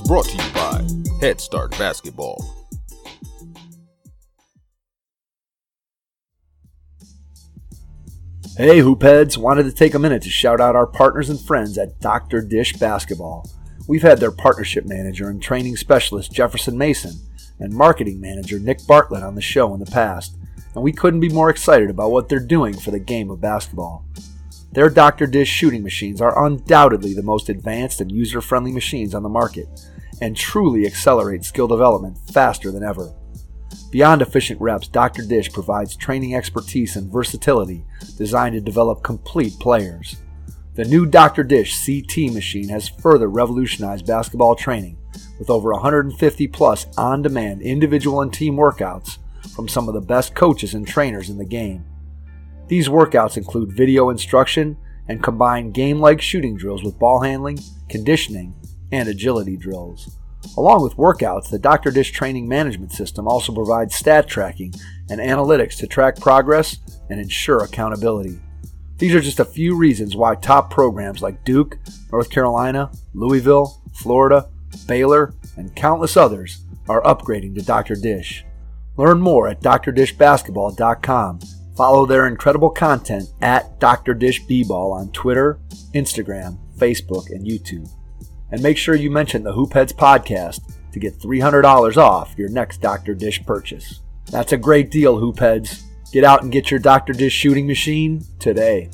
Brought to you by Head Start Basketball. Hey Hoopheads, wanted to take a minute to shout out our partners and friends at Dr. Dish Basketball. We've had their partnership manager and training specialist Jefferson Mason and marketing manager Nick Bartlett on the show in the past, and we couldn't be more excited about what they're doing for the game of basketball. Their Dr. Dish shooting machines are undoubtedly the most advanced and user-friendly machines on the market, and truly accelerate skill development faster than ever. Beyond efficient reps, Dr. Dish provides training expertise and versatility designed to develop complete players. The new Dr. Dish CT machine has further revolutionized basketball training with over 150 plus on-demand individual and team workouts from some of the best coaches and trainers in the game. These workouts include video instruction and combine game-like shooting drills with ball handling, conditioning, and agility drills. Along with workouts, the Dr. Dish training management system also provides stat tracking and analytics to track progress and ensure accountability. These are just a few reasons why top programs like Duke, North Carolina, Louisville, Florida, Baylor, and countless others are upgrading to Dr. Dish. Learn more at drdishbasketball.com. Follow their incredible content at Dr. Dish B-Ball on Twitter, Instagram, Facebook, and YouTube. And make sure you mention the Hoopheads podcast to get $300 off your next Dr. Dish purchase. That's a great deal, Hoopheads. Get out and get your Dr. Dish shooting machine today.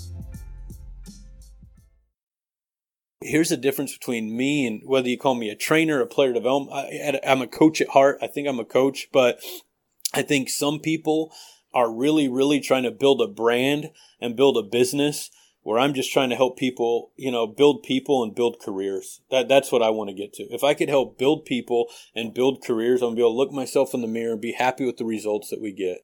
Here's the difference between me and whether you call me a trainer, a player development. I'm a coach at heart. I think I'm a coach, but I think some people are really, really trying to build a brand and build a business, where I'm just trying to help people, build people and build careers. That's what I want to get to. If I could help build people and build careers, I'm going to be able to look myself in the mirror and be happy with the results that we get.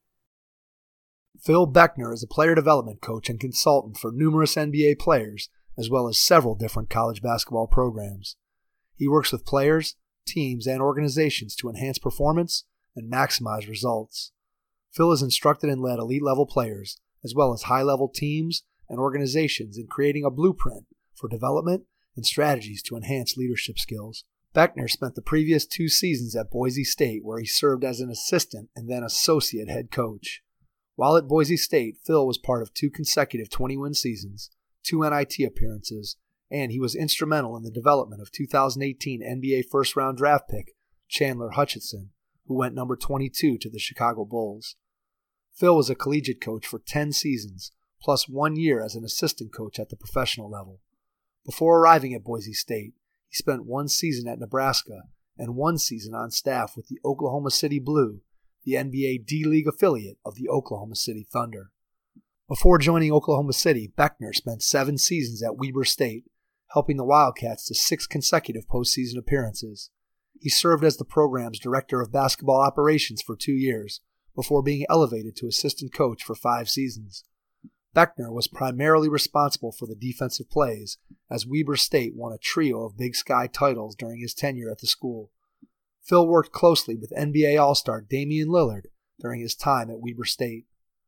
Phil Beckner is a player development coach and consultant for numerous NBA players, as well as several different college basketball programs. He works with players, teams, and organizations to enhance performance and maximize results. Phil has instructed and led elite-level players, as well as high-level teams and organizations in creating a blueprint for development and strategies to enhance leadership skills. Beckner spent the previous 2 seasons at Boise State, where he served as an assistant and then associate head coach. While at Boise State, Phil was part of 2 consecutive 20-win seasons, 2 NIT appearances, and he was instrumental in the development of 2018 NBA first-round draft pick Chandler Hutchinson, who went number 22 to the Chicago Bulls. Phil was a collegiate coach for 10 seasons, plus 1 year as an assistant coach at the professional level. Before arriving at Boise State, he spent 1 season at Nebraska and 1 season on staff with the Oklahoma City Blue, the NBA D-League affiliate of the Oklahoma City Thunder. Before joining Oklahoma City, Beckner spent 7 seasons at Weber State, helping the Wildcats to 6 consecutive postseason appearances. He served as the program's director of basketball operations for 2 years, before being elevated to assistant coach for 5 seasons. Beckner was primarily responsible for the defensive plays, as Weber State won a trio of Big Sky titles during his tenure at the school. Phil worked closely with NBA All-Star Damian Lillard during his time at Weber State.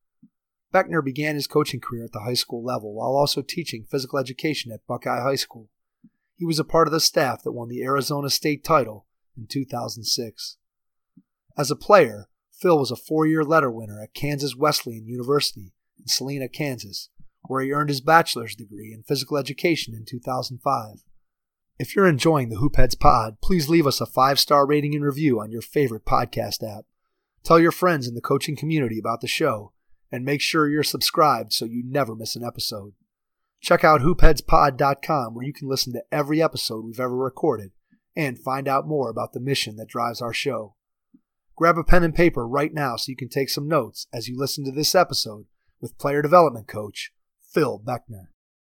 Beckner began his coaching career at the high school level while also teaching physical education at Buckeye High School. He was a part of the staff that won the Arizona State title in 2006. As a player, Phil was a 4-year letter winner at Kansas Wesleyan University in Salina, Kansas, where he earned his bachelor's degree in physical education in 2005. If you're enjoying the Hoopheads pod, please leave us a 5-star rating and review on your favorite podcast app. Tell your friends in the coaching community about the show, and make sure you're subscribed so you never miss an episode. Check out hoopheadspod.com, where you can listen to every episode we've ever recorded and find out more about the mission that drives our show. Grab a pen and paper right now so you can take some notes as you listen to this episode with player development coach Phil Beckner.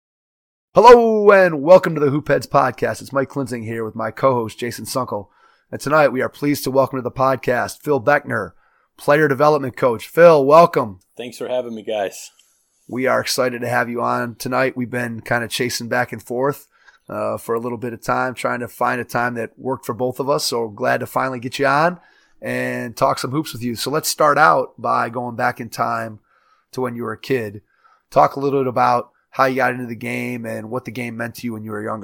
Hello and welcome to the Hoopheads podcast. It's Mike Klinzing here with my co-host Jason Sunkel. And tonight we are pleased to welcome to the podcast Phil Beckner, player development coach. Phil, welcome. Thanks for having me, guys. We are excited to have you on tonight. We've been kind of chasing back and forth for a little bit of time, trying to find a time that worked for both of us. So glad to finally get you on and talk some hoops with you. So let's start out by going back in time to when you were a kid. Talk a little bit about how you got into the game and what the game meant to you when you were younger.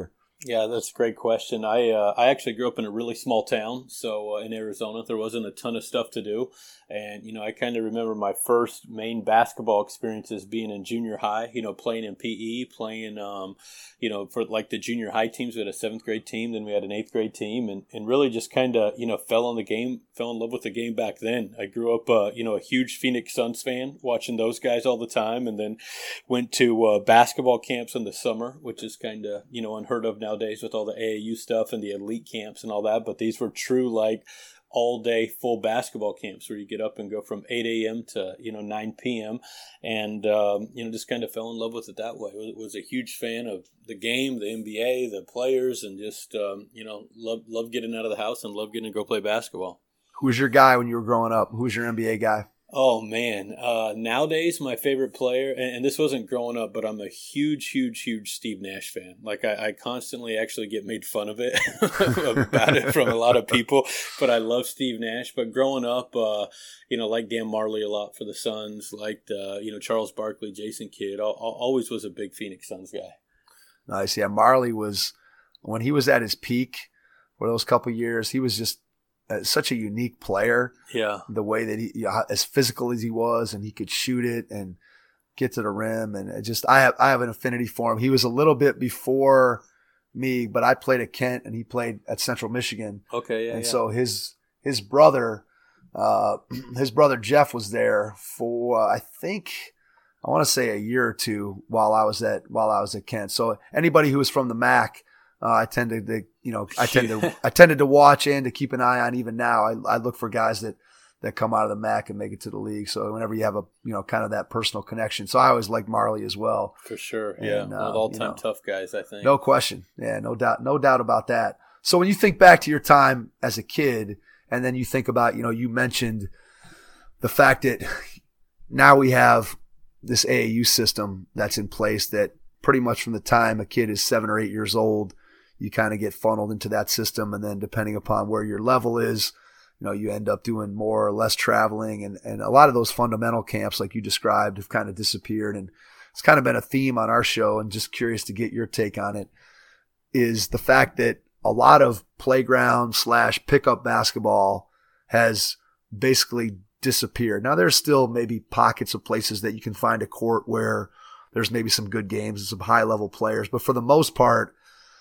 Yeah, that's a great question. I actually grew up in a really small town, so in Arizona, there wasn't a ton of stuff to do, and I kind of remember my first main basketball experiences being in junior high. Playing in PE, playing, for like the junior high teams. We had a 7th grade team, then we had an 8th grade team, and really just kind of fell in love with the game back then. I grew up, a huge Phoenix Suns fan, watching those guys all the time, and then went to basketball camps in the summer, which is kind of unheard of nowadays with all the AAU stuff and the elite camps and all that. But these were true, like, all day full basketball camps where you get up and go from 8 a.m. to 9 p.m. and just kind of fell in love with it that way. Was a huge fan of the game, the NBA, the players, and just love getting out of the house and love getting to go play basketball. Who was your guy when you were growing up? Who was your NBA guy? Oh, man. Nowadays, my favorite player, and this wasn't growing up, but I'm a huge Steve Nash fan. Like, I constantly actually get made fun of it, about it from a lot of people, but I love Steve Nash. But growing up, like Dan Marley a lot for the Suns, liked, Charles Barkley, Jason Kidd, always was a big Phoenix Suns guy. Nice. Yeah, Marley was, when he was at his peak for those couple years, he was just such a unique player. Yeah. The way that he, as physical as he was, and he could shoot it and get to the rim. And I have an affinity for him. He was a little bit before me, but I played at Kent and he played at Central Michigan. Okay. Yeah. And so his brother Jeff was there for, I want to say a year or two while I was at Kent. So anybody who was from the MAC, I tended to watch and to keep an eye on. Even now, I look for guys that come out of the MAC and make it to the league. So whenever you have a kind of that personal connection, so I always liked Marley as well. For sure, yeah, one of the all-time tough guys, I think. No question, yeah, no doubt about that. So when you think back to your time as a kid, and then you think about, you mentioned the fact that now we have this AAU system that's in place that pretty much from the time a kid is 7 or 8 years old, you kind of get funneled into that system. And then depending upon where your level is, you end up doing more or less traveling. And a lot of those fundamental camps, like you described, have kind of disappeared. And it's kind of been a theme on our show, and just curious to get your take on it, is the fact that a lot of playground / pickup basketball has basically disappeared. Now there's still maybe pockets of places that you can find a court where there's maybe some good games and some high level players, but for the most part,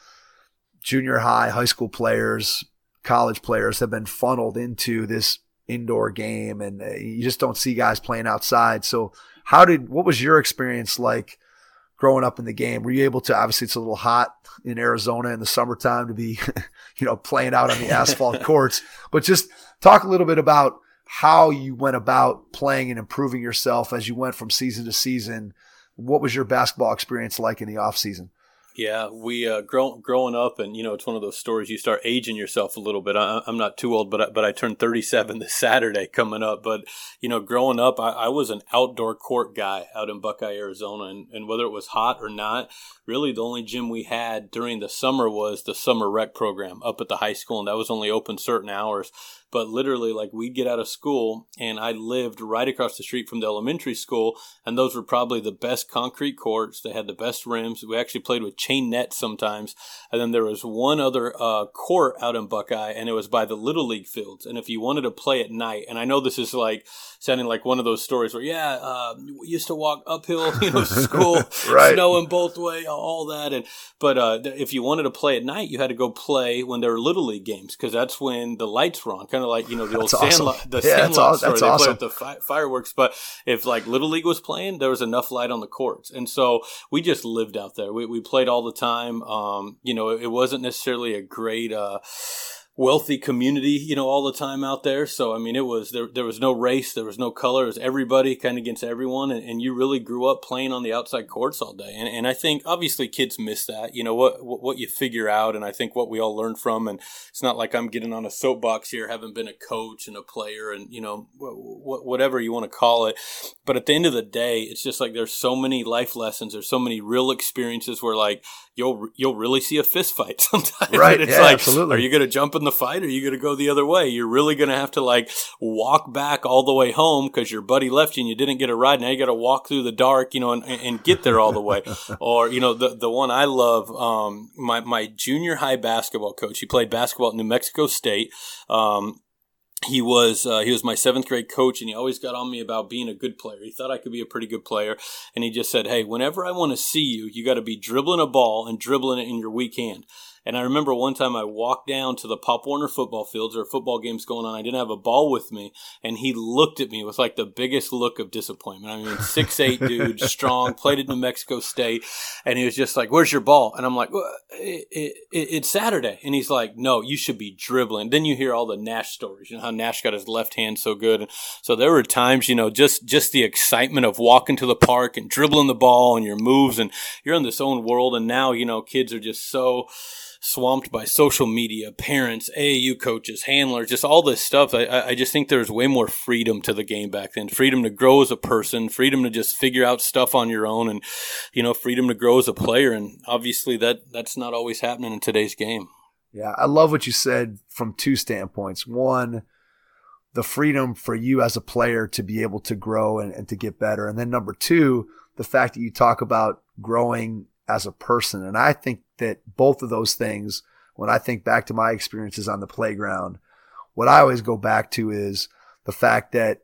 junior high school players, college players have been funneled into this indoor game, and you just don't see guys playing outside. So what was your experience like growing up in the game? Were you able to, obviously it's a little hot in Arizona in the summertime to be, playing out on the asphalt courts, but just talk a little bit about how you went about playing and improving yourself as you went from season to season. What was your basketball experience like in the off season? Yeah, we growing up, and it's one of those stories. You start aging yourself a little bit. I'm not too old, but I turned 37 this Saturday coming up. But growing up, I was an outdoor court guy out in Buckeye, Arizona, and whether it was hot or not, really the only gym we had during the summer was the summer rec program up at the high school, and that was only open certain hours. But literally, like, we'd get out of school, and I lived right across the street from the elementary school, and those were probably the best concrete courts. They had the best rims. We actually played with chain net sometimes. And then there was one other court out in Buckeye, and it was by the Little League fields. And if you wanted to play at night, and I know this is like sounding like one of those stories where, we used to walk uphill, to school, right. Snowing both way, all that. But if you wanted to play at night, you had to go play when there were Little League games, because that's when the lights were on. Kind of like, the old Sandlot story. They play with the fireworks. But if like Little League was playing, there was enough light on the courts. And so we just lived out there. We played all the time. It wasn't necessarily a great wealthy community, all the time out there. So, I mean, it was, there was no race, there was no color, it was everybody kind of against everyone. And you really grew up playing on the outside courts all day. And I think obviously kids miss that, what you figure out. And I think what we all learn from, and it's not like I'm getting on a soapbox here, having been a coach and a player and, whatever you want to call it. But at the end of the day, it's just like, there's so many life lessons. There's so many real experiences where like, you'll really see a fist fight sometimes. Right. It's yeah, like, absolutely. Are you going to jump in in the fight, or are you going to go the other way? You're really going to have to like walk back all the way home because your buddy left you and you didn't get a ride. Now you got to walk through the dark, and get there all the way. Or, the one I love, my junior high basketball coach, he played basketball at New Mexico State. He was my 7th grade coach, and he always got on me about being a good player. He thought I could be a pretty good player, and he just said, hey, whenever I want to see you, you got to be dribbling a ball and dribbling it in your weak hand. And I remember one time I walked down to the Pop Warner football fields, or football games going on. I didn't have a ball with me, and he looked at me with like the biggest look of disappointment. I mean, 6'8" dude, strong, played at New Mexico State, and he was just like, where's your ball? And I'm like, well, it's Saturday. And he's like, no, you should be dribbling. Then you hear all the Nash stories, how Nash got his left hand so good. And so there were times, just the excitement of walking to the park and dribbling the ball and your moves, and you're in this own world. And now, kids are just so swamped by social media, parents, AAU coaches, handlers, just all this stuff. I just think there's way more freedom to the game back then. Freedom to grow as a person, freedom to just figure out stuff on your own, and, freedom to grow as a player. And obviously that's not always happening in today's game. Yeah, I love what you said from 2 standpoints. One, the freedom for you as a player to be able to grow and to get better. And then number 2, the fact that you talk about growing as a person. And I think that both of those things, when I think back to my experiences on the playground, what I always go back to is the fact that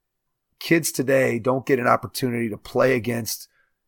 kids today don't get an opportunity to play against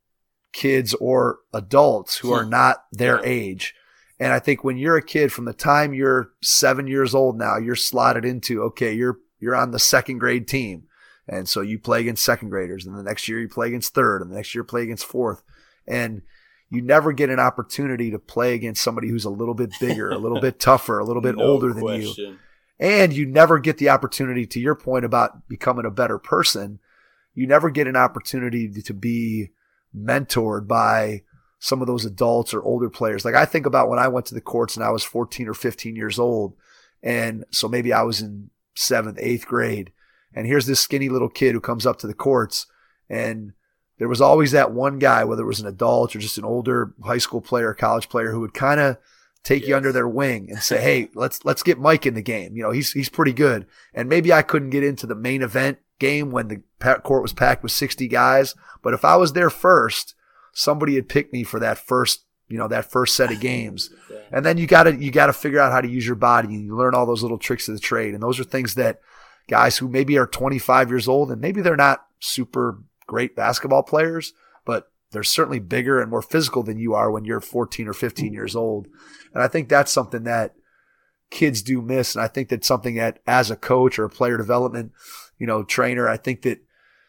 kids or adults who are not their age. And I think when you're a kid, from the time you're 7 years old now, you're slotted into, okay, you're on the 2nd grade team. And so you play against 2nd graders, and the next year you play against 3rd, and the next year you play against 4th. And you never get an opportunity to play against somebody who's a little bit bigger, a little bit tougher, a little bit older than you. And you never get the opportunity, to your point about becoming a better person, you never get an opportunity to be mentored by some of those adults or older players. Like I think about when I went to the courts and I was 14 or 15 years old. And so maybe I was in 7th, 8th grade. And here's this skinny little kid who comes up to the courts, and there was always that one guy, whether it was an adult or just an older high school player, college player, who would kind of take you under their wing and say, hey, let's get Mike in the game. He's pretty good. And maybe I couldn't get into the main event game when the court was packed with 60 guys. But if I was there first, somebody had picked me for that first set of games. And then you got to figure out how to use your body, and you learn all those little tricks of the trade. And those are things that guys who maybe are 25 years old, and maybe they're not super great basketball players, but they're certainly bigger and more physical than you are when you're 14 or 15 years old. And I think that's something that kids do miss. And I think that's something that, as a coach or a player development, trainer, I think that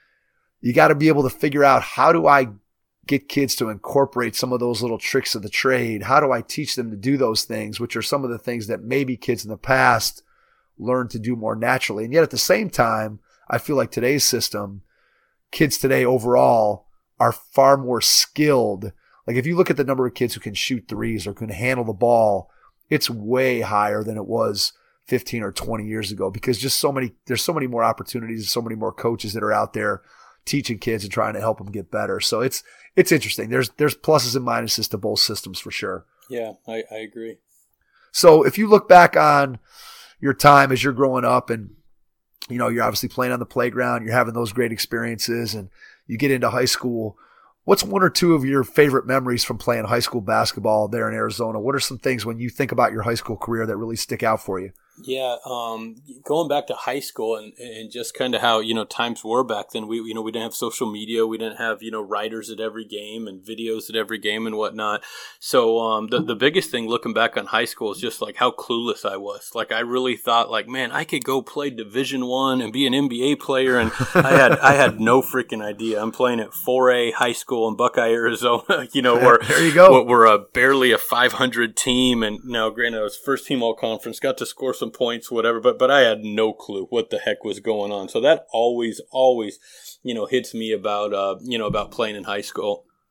you got to be able to figure out, how do I get kids to incorporate some of those little tricks of the trade? How do I teach them to do those things, which are some of the things that maybe kids in the past learned to do more naturally? And yet at the same time, I feel like today's system, kids today overall are far more skilled. Like if you look at the number of kids who can shoot threes or can handle the ball, it's way higher than it was 15 or 20 years ago, because there's so many more opportunities and so many more coaches that are out there teaching kids and trying to help them get better. So it's interesting. There's pluses and minuses to both systems for sure. Yeah, I agree. So if you look back on your time as you're growing up, and you're obviously playing on the playground, you're having those great experiences, and you get into high school, what's one or two of your favorite memories from playing high school basketball there in Arizona? What are some things when you think about your high school career that really stick out for you? Yeah, going back to high school and just kind of how, times were back then. We didn't have social media. We didn't have, writers at every game and videos at every game and whatnot. So the biggest thing looking back on high school is just like how clueless I was. Like I really thought like, man, I could go play Division I and be an NBA player. And I had no freaking idea. I'm playing at 4A high school in Buckeye, Arizona, where there you go. We're barely a 500 team. And now, granted, I was first team all conference, got to score some points, whatever, but I had no clue what the heck was going on. So that always, hits me about playing in high school.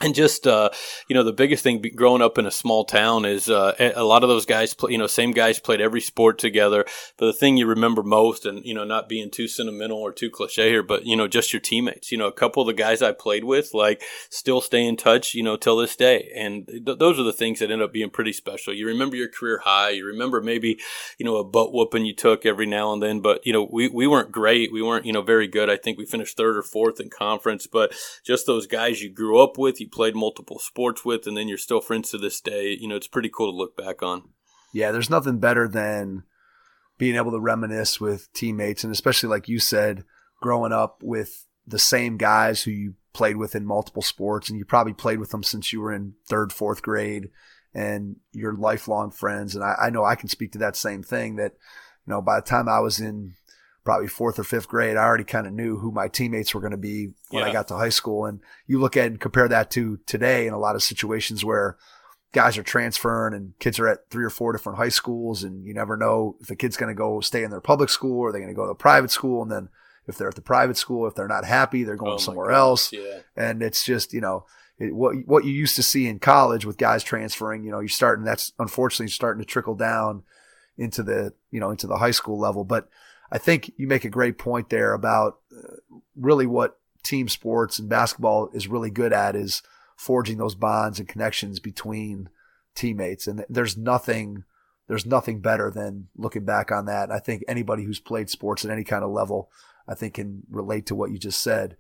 And just, the biggest thing growing up in a small town is a lot of those guys, same guys played every sport together. But the thing you remember most, and, not being too sentimental or too cliche here, but, just your teammates. A couple of the guys I played with, still stay in touch, till this day. And those are the things that end up being pretty special. You remember your career high. You remember maybe, a butt whooping you took every now and then. But, we weren't great. We weren't, very good. I think we finished 3rd or 4th in conference. But just those guys you grew up with, you played multiple sports with, and then you're still friends to this day. It's pretty cool to look back on. Yeah, there's nothing better than being able to reminisce with teammates, and especially like you said, growing up with the same guys who you played with in multiple sports, and you probably played with them since you were in 3rd, 4th grade, and you're lifelong friends. And I know I can speak to that same thing, that, by the time I was in probably 4th or 5th grade, I already kind of knew who my teammates were going to be when I got to high school. And you look at and compare that to today in a lot of situations where guys are transferring and kids are at 3 or 4 different high schools, and you never know if the kid's going to go stay in their public school or they're going to go to a private school. And then if they're at the private school, if they're not happy, they're going somewhere else. Yeah. And it's just, what you used to see in college with guys transferring, that's unfortunately starting to trickle down into the high school level. But I think you make a great point there about really what team sports and basketball is really good at is forging those bonds and connections between teammates. And there's nothing better than looking back on that. I think anybody who's played sports at any kind of level, I think, can relate to what you just said.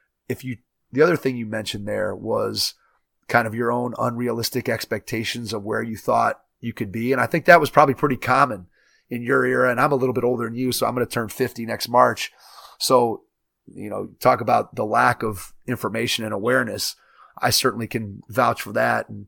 The other thing you mentioned there was kind of your own unrealistic expectations of where you thought you could be. And I think that was probably pretty common in your era. And I'm a little bit older than you, so I'm going to turn 50 next March. So, talk about the lack of information and awareness. I certainly can vouch for that. And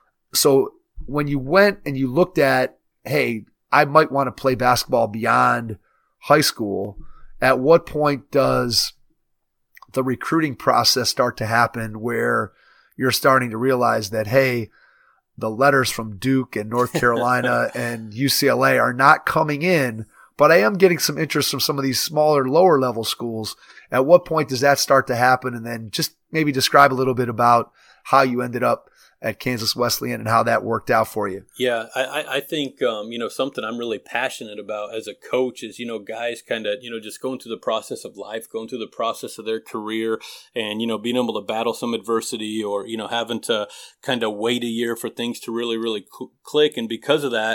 so when you went and you looked at, hey, I might want to play basketball beyond high school, at what point does the recruiting process start to happen where you're starting to realize that, hey, the letters from Duke and North Carolina and UCLA are not coming in, but I am getting some interest from some of these smaller, lower level schools? At what point does that start to happen? And then just maybe describe a little bit about how you ended up at Kansas Wesleyan and how that worked out for you. Yeah, I think, something I'm really passionate about as a coach is, guys kind of, just going through the process of life, going through the process of their career and, being able to battle some adversity or, having to kind of wait a year for things to really, really click. And because of that,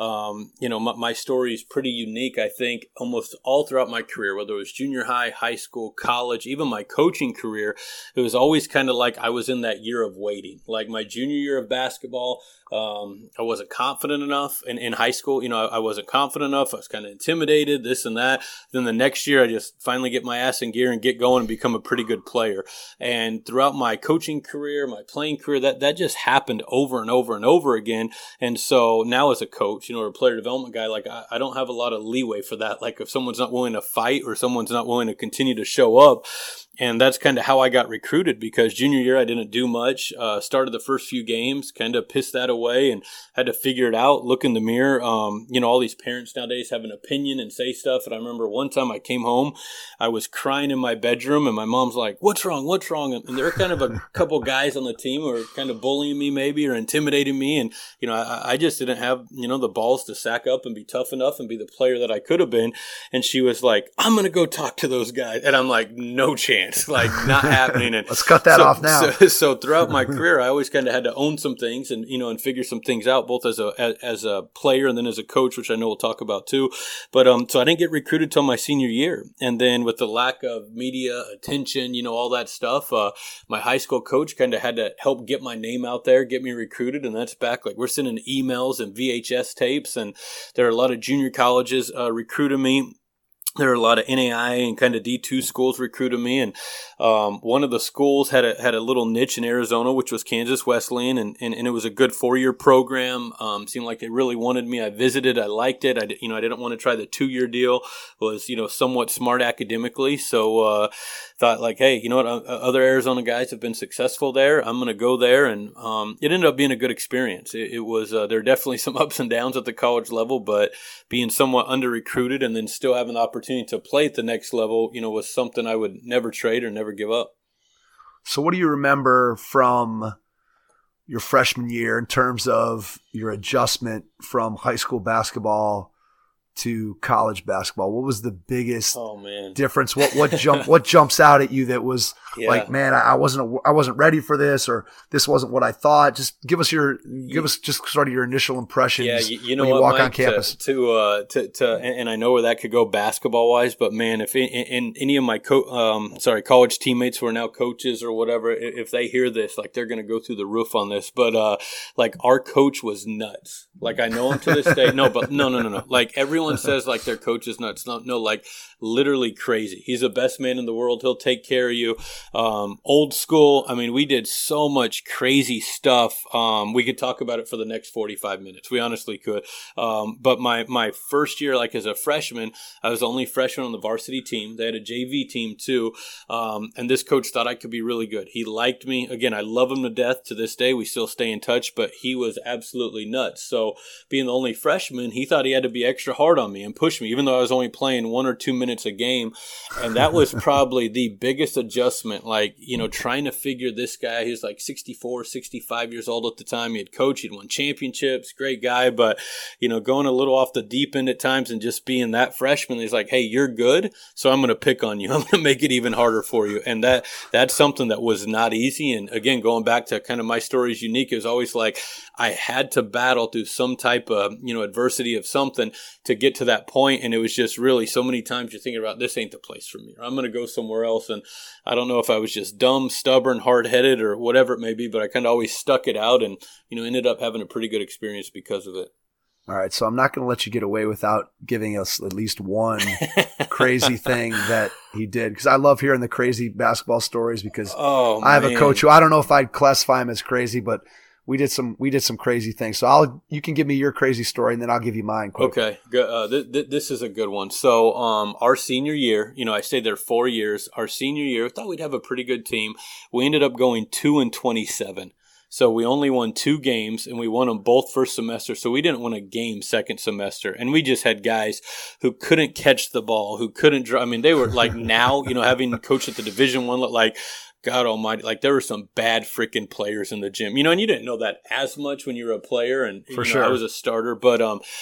my story is pretty unique. I think almost all throughout my career, whether it was junior high, high school, college, even my coaching career, it was always kind of like I was in that year of waiting. Like my junior year of basketball, I wasn't confident enough in high school. I wasn't confident enough. I was kind of intimidated, this and that. Then the next year, I just finally get my ass in gear and get going and become a pretty good player. And throughout my coaching career, my playing career, that just happened over and over and over again. And so now as a coach, or a player development guy, like I don't have a lot of leeway for that. Like if someone's not willing to fight or someone's not willing to continue to show up. And that's kind of how I got recruited, because junior year I didn't do much. Started the first few games, kind of pissed that away and had to figure it out, look in the mirror. All these parents nowadays have an opinion and say stuff. And I remember one time I came home, I was crying in my bedroom and my mom's like, what's wrong? What's wrong? And there were kind of a couple guys on the team who were kind of bullying me maybe or intimidating me. And, I just didn't have, the balls to sack up and be tough enough and be the player that I could have been. And she was like, I'm going to go talk to those guys. And I'm like, no chance. Like not happening. And let's cut that off now. So throughout my career, I always kind of had to own some things and, and figure some things out, both as a player and then as a coach, which I know we'll talk about too. But, so I didn't get recruited till my senior year. And then with the lack of media attention, all that stuff, my high school coach kind of had to help get my name out there, get me recruited. And that's back, like we're sending emails and VHS tapes. And there are a lot of junior colleges, recruiting me. There are a lot of NAI and kind of D2 schools recruited me, and one of the schools had a little niche in Arizona, which was Kansas Wesleyan, and it was a good 4-year program. Seemed like they really wanted me. I visited, I liked it. I didn't want to try the 2-year deal. Was somewhat smart academically, so thought like, hey, you know what? Other Arizona guys have been successful there. I'm going to go there, and it ended up being a good experience. It was there are definitely some ups and downs at the college level, but being somewhat under recruited and then still having the opportunity to play at the next level, was something I would never trade or never give up. So what do you remember from your freshman year in terms of your adjustment from high school basketball to college basketball? What was the biggest difference? What jumps out at you that was like, man, I wasn't ready for this, or this wasn't what I thought? Just give us just sort of your initial impressions. Yeah, you know when you what, walk Mike, on campus. And I know where that could go basketball wise, but man, if in any of my college teammates who are now coaches or whatever, if they hear this, like they're going to go through the roof on this. But like our coach was nuts. Like I know him to this day. No. Like everyone says like their coach is nuts. No, like literally crazy. He's the best man in the world. He'll take care of you. Old school. I mean, we did so much crazy stuff. We could talk about it for the next 45 minutes. We honestly could. But my first year, like as a freshman, I was the only freshman on the varsity team. They had a JV team too. And this coach thought I could be really good. He liked me. Again, I love him to death to this day. We still stay in touch, but he was absolutely nuts. So being the only freshman, he thought he had to be extra hard on me and push me, even though I was only playing 1 or 2 minutes a game. And that was probably the biggest adjustment, like, you know, trying to figure this guy. He was like 64, 65 years old at the time. He had coached, he'd won championships, great guy, but, you know, going a little off the deep end at times and just being that freshman, he's like, hey, you're good, so I'm going to pick on you. I'm going to make it even harder for you. And that's something that was not easy. And again, going back to kind of my story is unique. It was always like I had to battle through some type of, you know, adversity of something to get to that point. And it was just really so many times you're thinking about, this ain't the place for me, or I'm going to go somewhere else. And I don't know if I was just dumb, stubborn, hard-headed, or whatever it may be, but I kind of always stuck it out and, you know, ended up having a pretty good experience because of it. All right, so I'm not going to let you get away without giving us at least one crazy thing that he did, because I love hearing the crazy basketball stories, because I have a coach who, I don't know if I'd classify him as crazy, but we did some crazy things. So you can give me your crazy story, and then I'll give you mine quick. Okay, good. This is a good one. So our senior year, you know, I stayed there 4 years. Our senior year, I thought we'd have a pretty good team. We ended up going 2-27. So we only won 2 games, and we won them both first semester. So we didn't win a game second semester. And we just had guys who couldn't catch the ball, who couldn't draw. I mean, they were like now, you know, having coached at the Division I, like, God almighty, like there were some bad freaking players in the gym, you know, and you didn't know that as much when you were a player, and for sure I was a starter. But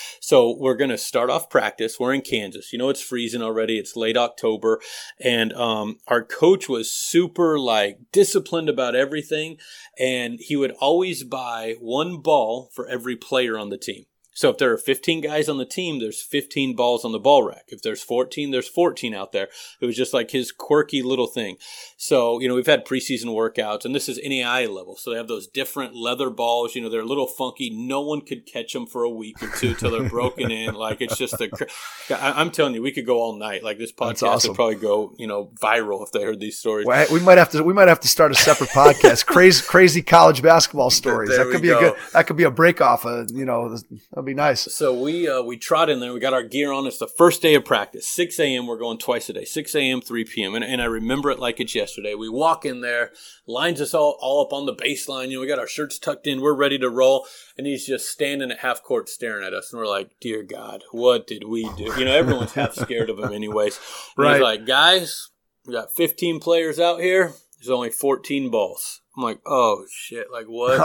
so we're going to start off practice. We're in Kansas, you know, it's freezing already. It's late October, and our coach was super like disciplined about everything, and he would always buy 1 ball for every player on the team. So if there are 15 guys on the team, there's 15 balls on the ball rack. If there's 14, there's 14 out there. It was just like his quirky little thing. So, you know, we've had preseason workouts, and this is NAIA level. So they have those different leather balls. You know, they're a little funky. No one could catch them for a week or 2 till they're broken in. Like, it's just I'm telling you, we could go all night. Like, this podcast would probably go, you know, viral if they heard these stories. Well, we might have to start a separate podcast. Crazy college basketball stories. That could be a break off. You know, that'd be nice. So we trot in there. We got our gear on. It's the first day of practice. 6 a.m. We're going twice a day. 6 a.m., 3 p.m. And I remember it like it's yesterday. We walk in there, lines us all up on the baseline. You know, we got our shirts tucked in. We're ready to roll. And he's just standing at half court staring at us. And we're like, dear God, what did we do? You know, everyone's half scared of him anyways. Right. He's like, guys, we got 15 players out here. There's only 14 balls. I'm like, oh, shit, like what?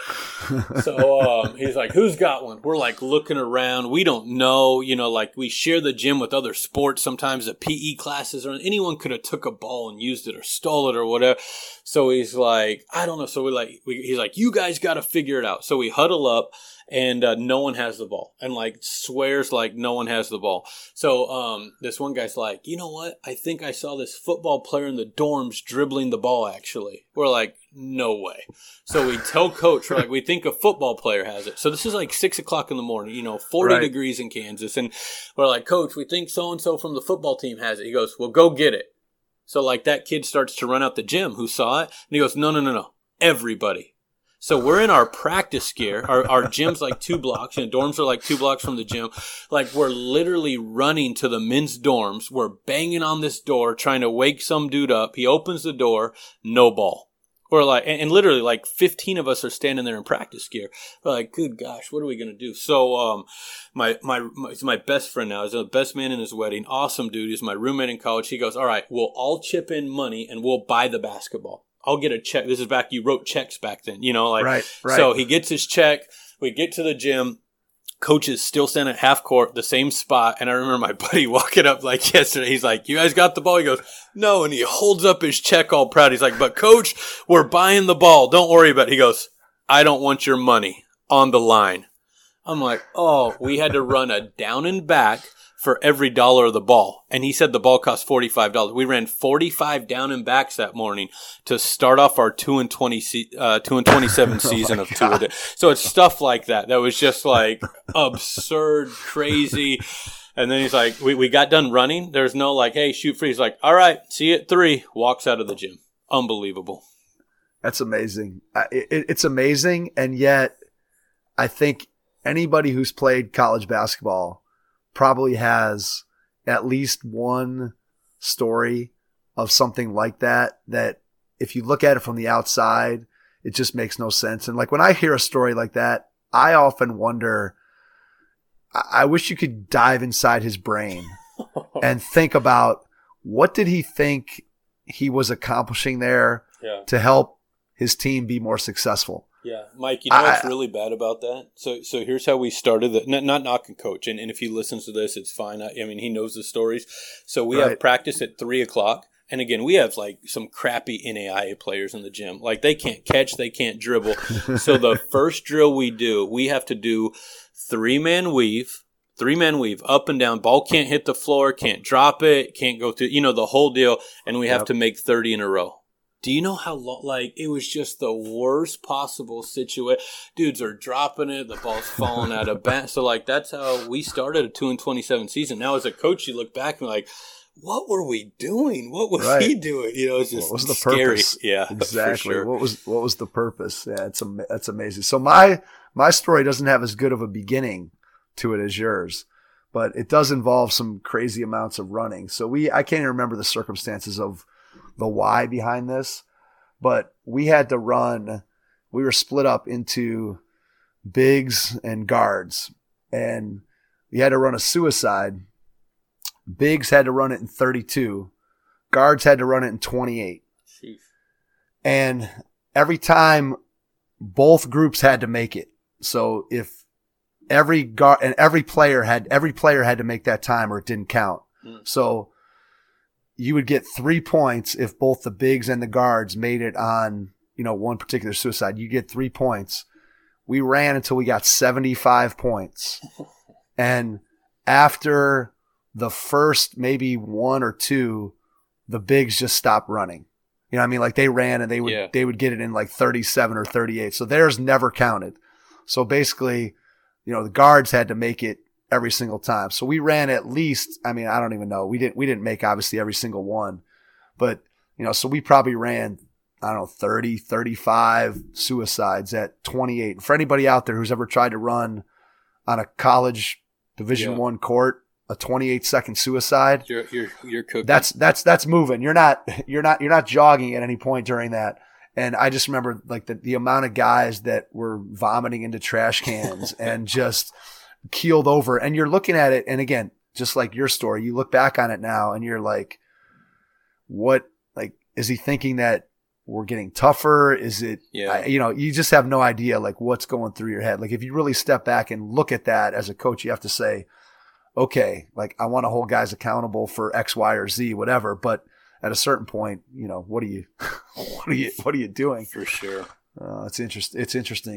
So he's like, who's got one? We're like looking around. We don't know, you know, like we share the gym with other sports. Sometimes the PE classes, or anyone could have took a ball and used it or stole it or whatever. So he's like, I don't know. So he's like, you guys got to figure it out. So we huddle up. And no one has the ball, and like swears like no one has the ball. So this one guy's like, you know what? I think I saw this football player in the dorms dribbling the ball, actually. We're like, no way. So we tell coach, we're like, we think a football player has it. So this is like 6 o'clock in the morning, you know, 40 degrees in Kansas. And we're like, coach, we think so-and-so from the football team has it. He goes, well, go get it. So like that kid starts to run out the gym who saw it. And he goes, no. Everybody. So we're in our practice gear. Our gym's like 2 blocks, and dorms are like 2 blocks from the gym. Like we're literally running to the men's dorms. We're banging on this door, trying to wake some dude up. He opens the door, no ball. We're like, and literally like 15 of us are standing there in practice gear. We're like, good gosh, what are we going to do? So he's my best friend now. He's the best man in his wedding. Awesome dude. He's my roommate in college. He goes, all right, we'll all chip in money and we'll buy the basketball. I'll get a check. This is back, you wrote checks back then, Right. So he gets his check. We get to the gym. Coach is still standing at half court, the same spot. And I remember my buddy walking up like yesterday. He's like, "You guys got the ball?" He goes, "No." And he holds up his check all proud. He's like, "But coach, we're buying the ball. Don't worry about it." He goes, "I don't want your money on the line." I'm like, oh, we had to run a down and back for every dollar of the ball. And he said the ball cost $45. We ran 45 down and backs that morning to start off our 2-27 season of Two a Day. So it's stuff like that. That was just like absurd, crazy. And then he's like, we got done running. There's no like, hey, shoot free. He's like, all right, see you at 3. Walks out of the gym. Unbelievable. That's amazing. It's amazing. And yet I think anybody who's played college basketball probably has at least one story of something like that if you look at it from the outside, it just makes no sense. And like when I hear a story like that, I often wonder, I wish you could dive inside his brain and think about what did he think he was accomplishing there to help his team be more successful. Yeah, Mike, you know what's really bad about that? So here's how we started. Not knocking Coach, and if he listens to this, it's fine. I mean, he knows the stories. So we have practice at 3 o'clock. And again, we have like some crappy NAIA players in the gym. Like they can't catch, they can't dribble. So the first drill we do, we have to do 3-man weave, up and down. Ball can't hit the floor, can't drop it, can't go through, the whole deal. And we have to make 30 in a row. Do you know how long, like, it was just the worst possible situation. Dudes are dropping it. The ball's falling out of bounds. So, like, that's how we started a 2-27 season. Now, as a coach, you look back and like, what were we doing? What was he doing? It's just what was the scary. Purpose? Yeah, exactly. For sure. What was the purpose? Yeah, that's amazing. So my story doesn't have as good of a beginning to it as yours, but it does involve some crazy amounts of running. So I can't even remember the circumstances of the why behind this, but we had to run. We were split up into bigs and guards, and we had to run a suicide. Bigs had to run it in 32. Guards had to run it in 28. Jeez. And every time both groups had to make it. So if every player had to make that time or it didn't count. So you would get 3 points if both the bigs and the guards made it on, one particular suicide. You get 3 points. We ran until we got 75 points. And after the first maybe 1 or 2, the bigs just stopped running. You know what I mean? Like they ran and they would get it in like 37 or 38. So theirs never counted. So basically, the guards had to make it every single time. So we ran at least, I don't even know. We didn't make obviously every single one, but so we probably ran, 30, 35 suicides at 28. For anybody out there who's ever tried to run on a college Division I court, a 28-second suicide, you're cooking. That's moving. You're not jogging at any point during that. And I just remember like the amount of guys that were vomiting into trash cans and just keeled over. And you're looking at it, and again, just like your story, you look back on it now and you're like, what, like, is he thinking that we're getting tougher? Is it, you just have no idea like what's going through your head. Like if you really step back and look at that as a coach, you have to say, okay, like I want to hold guys accountable for X, Y, or Z, whatever. But at a certain point, what are you doing? For sure. It's interesting.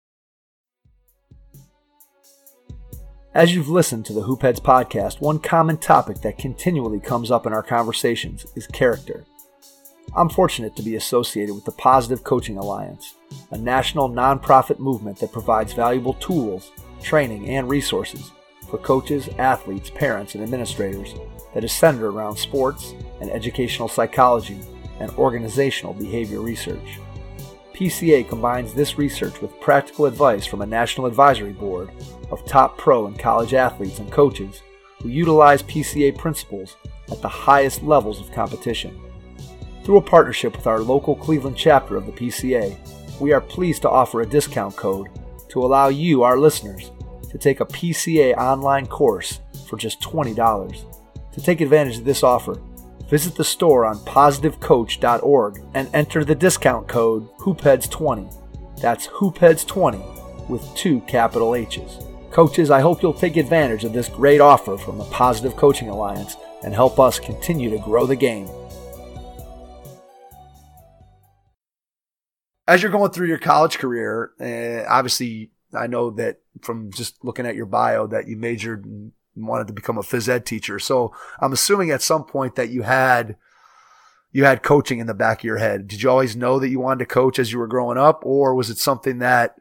As you've listened to the Hoopheads podcast, one common topic that continually comes up in our conversations is character. I'm fortunate to be associated with the Positive Coaching Alliance, a national nonprofit movement that provides valuable tools, training, and resources for coaches, athletes, parents, and administrators that is centered around sports and educational psychology and organizational behavior research. PCA combines this research with practical advice from a national advisory board of top pro and college athletes and coaches who utilize PCA principles at the highest levels of competition. Through a partnership with our local Cleveland chapter of the PCA, we are pleased to offer a discount code to allow you, our listeners, to take a PCA online course for just $20. To take advantage of this offer, Visit the store on positivecoach.org and enter the discount code HoopHeads20. That's HoopHeads20 with 2 capital H's. Coaches, I hope you'll take advantage of this great offer from the Positive Coaching Alliance and help us continue to grow the game. As you're going through your college career, obviously I know that from just looking at your bio that you majored and wanted to become a phys ed teacher. So I'm assuming at some point that you had coaching in the back of your head. Did you always know that you wanted to coach as you were growing up, or was it something that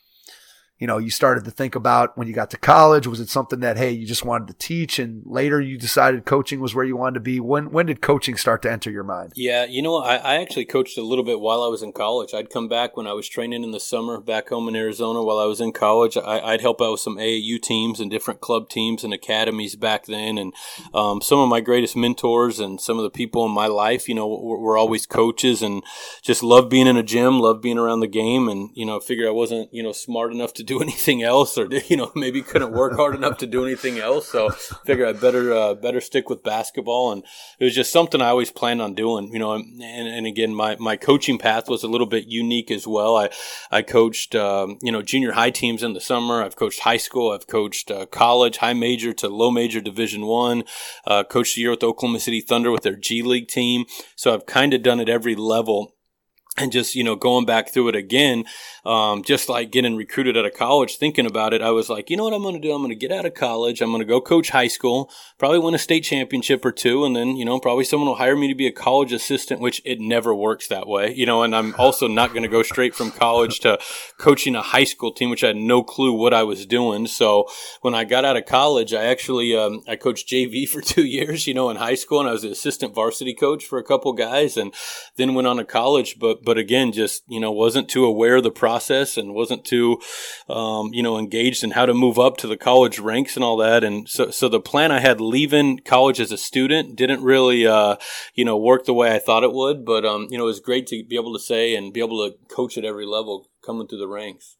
you started to think about when you got to college? Was it something that, hey, you just wanted to teach and later you decided coaching was where you wanted to be? When did coaching start to enter your mind? Yeah, I actually coached a little bit while I was in college. I'd come back when I was training in the summer back home in Arizona while I was in college. I'd help out with some AAU teams and different club teams and academies back then. And some of my greatest mentors and some of the people in my life, were always coaches, and just loved being in a gym, loved being around the game. And, figured I wasn't, smart enough to do anything else, or maybe couldn't work hard enough to do anything else, so figured I better stick with basketball. And it was just something I always planned on doing, and again, my coaching path was a little bit unique as well. I coached junior high teams in the summer. I've coached high school, I've coached college, high major to low major Division I, coached a year with the Oklahoma City Thunder with their G League team, so I've kind of done it every level. And just, going back through it again, just like getting recruited out of college, thinking about it, I was like, you know what I'm going to do? I'm going to get out of college. I'm going to go coach high school, probably win a state championship or two. And then, probably someone will hire me to be a college assistant, which it never works that way, and I'm also not going to go straight from college to coaching a high school team, which I had no clue what I was doing. So when I got out of college, I actually, I coached JV for 2 years, in high school, and I was the assistant varsity coach for a couple guys, and then went on to college. But again, just, wasn't too aware of the process and wasn't too, engaged in how to move up to the college ranks and all that. And so the plan I had leaving college as a student didn't really, work the way I thought it would. But, it was great to be able to say and be able to coach at every level coming through the ranks.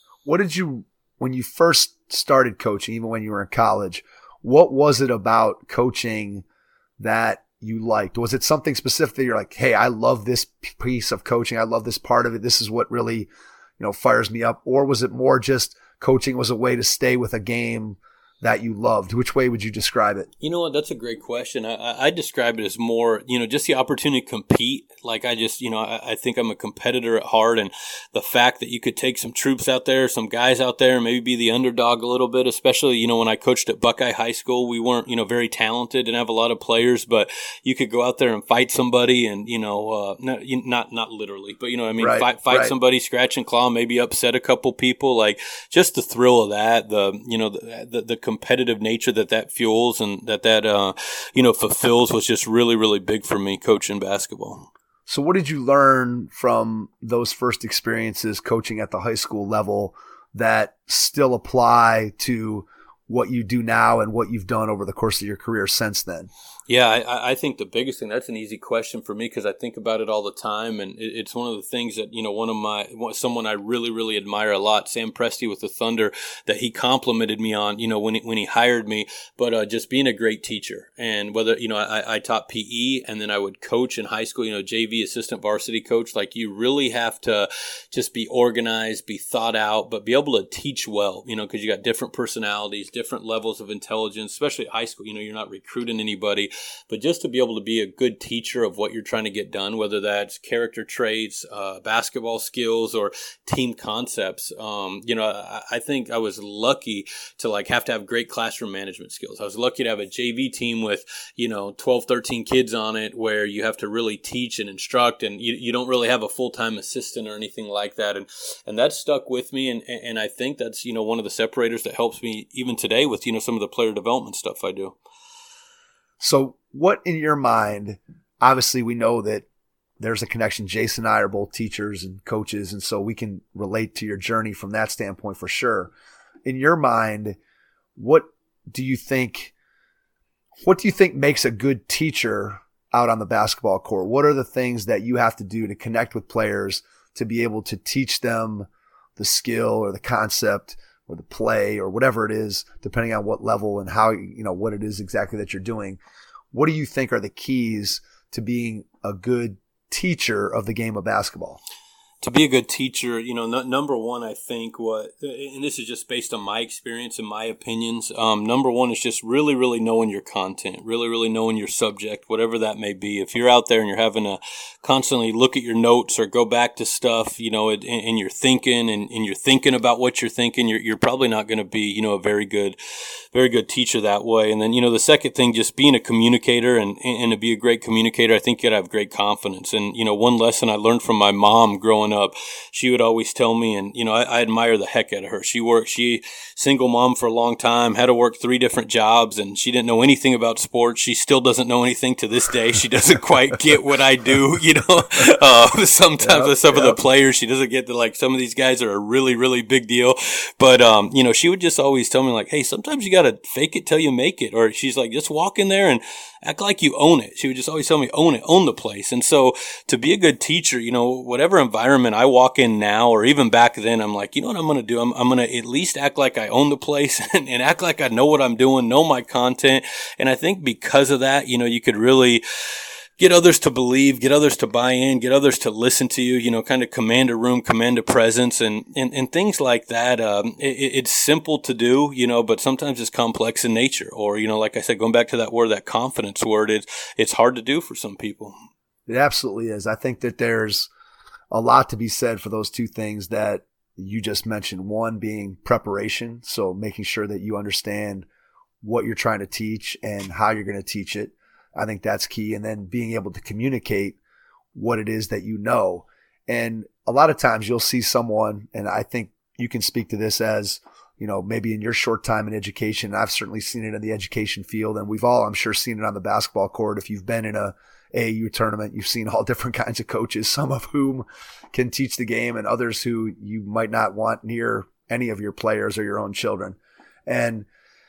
When you first started coaching, even when you were in college, what was it about coaching that you liked? Was it something specific that you're like, hey, I love this piece of coaching, I love this part of it, this is what really, fires me up? Or was it more just coaching was a way to stay with a game that you loved? Which way would you describe it? You know what? That's a great question. I describe it as more, just the opportunity to compete. Like I just, I think I'm a competitor at heart, and the fact that you could take some troops out there, some guys out there, and maybe be the underdog a little bit, especially, when I coached at Buckeye High School, we weren't, very talented, didn't have a lot of players, but you could go out there and fight somebody and, not literally, but, right, fight somebody, scratch and claw, maybe upset a couple people, like just the thrill of that, the competitive nature that fuels and that fulfills was just really, really big for me coaching basketball. So what did you learn from those first experiences coaching at the high school level that still apply to what you do now and what you've done over the course of your career since then? Yeah, I think the biggest thing, that's an easy question for me because I think about it all the time. And it's one of the things that, someone I really, really admire a lot, Sam Presti with the Thunder, that he complimented me on, when he hired me, but just being a great teacher. And whether, I taught PE and then I would coach in high school, JV assistant varsity coach. Like you really have to just be organized, be thought out, but be able to teach well, because you got different personalities, different levels of intelligence, especially at high school, you're not recruiting anybody. But just to be able to be a good teacher of what you're trying to get done, whether that's character traits, basketball skills, or team concepts, I think I was lucky to have to have great classroom management skills. I was lucky to have a JV team with, 12, 13 kids on it where you have to really teach and instruct, and you don't really have a full-time assistant or anything like that. And that stuck with me. And I think that's, one of the separators that helps me even today with, some of the player development stuff I do. So what in your mind, obviously we know that there's a connection. Jason and I are both teachers and coaches, and so we can relate to your journey from that standpoint for sure. In your mind, what do you think makes a good teacher out on the basketball court? What are the things that you have to do to connect with players to be able to teach them the skill or the concept or the play or whatever it is, depending on what level and how, what it is exactly that you're doing? what do you think are the keys to being a good teacher of the game of basketball? To be a good teacher, number one, I think and this is just based on my experience and my opinions. Number one is just really, really knowing your content, really, really knowing your subject, whatever that may be. If you're out there and you're having to constantly look at your notes or go back to stuff, and you're thinking and you're thinking about what you're thinking, you're probably not going to be, a very good teacher that way. And then, the second thing, just being a communicator and to be a great communicator, I think you got to have great confidence. And, one lesson I learned from my mom growing up, she would always tell me, and, I admire the heck out of her. She single mom for a long time, had to work 3 different jobs, and she didn't know anything about sports. She still doesn't know anything to this day. She doesn't quite get what I do, sometimes with some of the players, she doesn't get that, some of these guys are a really, really big deal. But, she would just always tell me hey, sometimes you got to fake it till you make it. Or she's like, just walk in there and act like you own it. She would just always tell me, own the place. And so to be a good teacher, whatever environment I walk in now, or even back then, I'm like, what I'm going to do? I'm going to at least act like I own the place and act like I know what I'm doing, know my content. And I think because of that, you could really get others to believe, get others to buy in, get others to listen to you, kind of command a room, command a presence and things like that. It's simple to do, but sometimes it's complex in nature. Or, like I said, going back to that word, that confidence word, it's hard to do for some people. It absolutely is. I think that there's a lot to be said for those two things that you just mentioned. One being preparation. So making sure that you understand what you're trying to teach and how you're going to teach it. I think that's key. And then being able to communicate what it is that you know. And a lot of times you'll see someone, and I think you can speak to this as, maybe in your short time in education. I've certainly seen it in the education field, and we've all, I'm sure, seen it on the basketball court. If you've been in a AAU tournament, you've seen all different kinds of coaches, some of whom can teach the game and others who you might not want near any of your players or your own children. And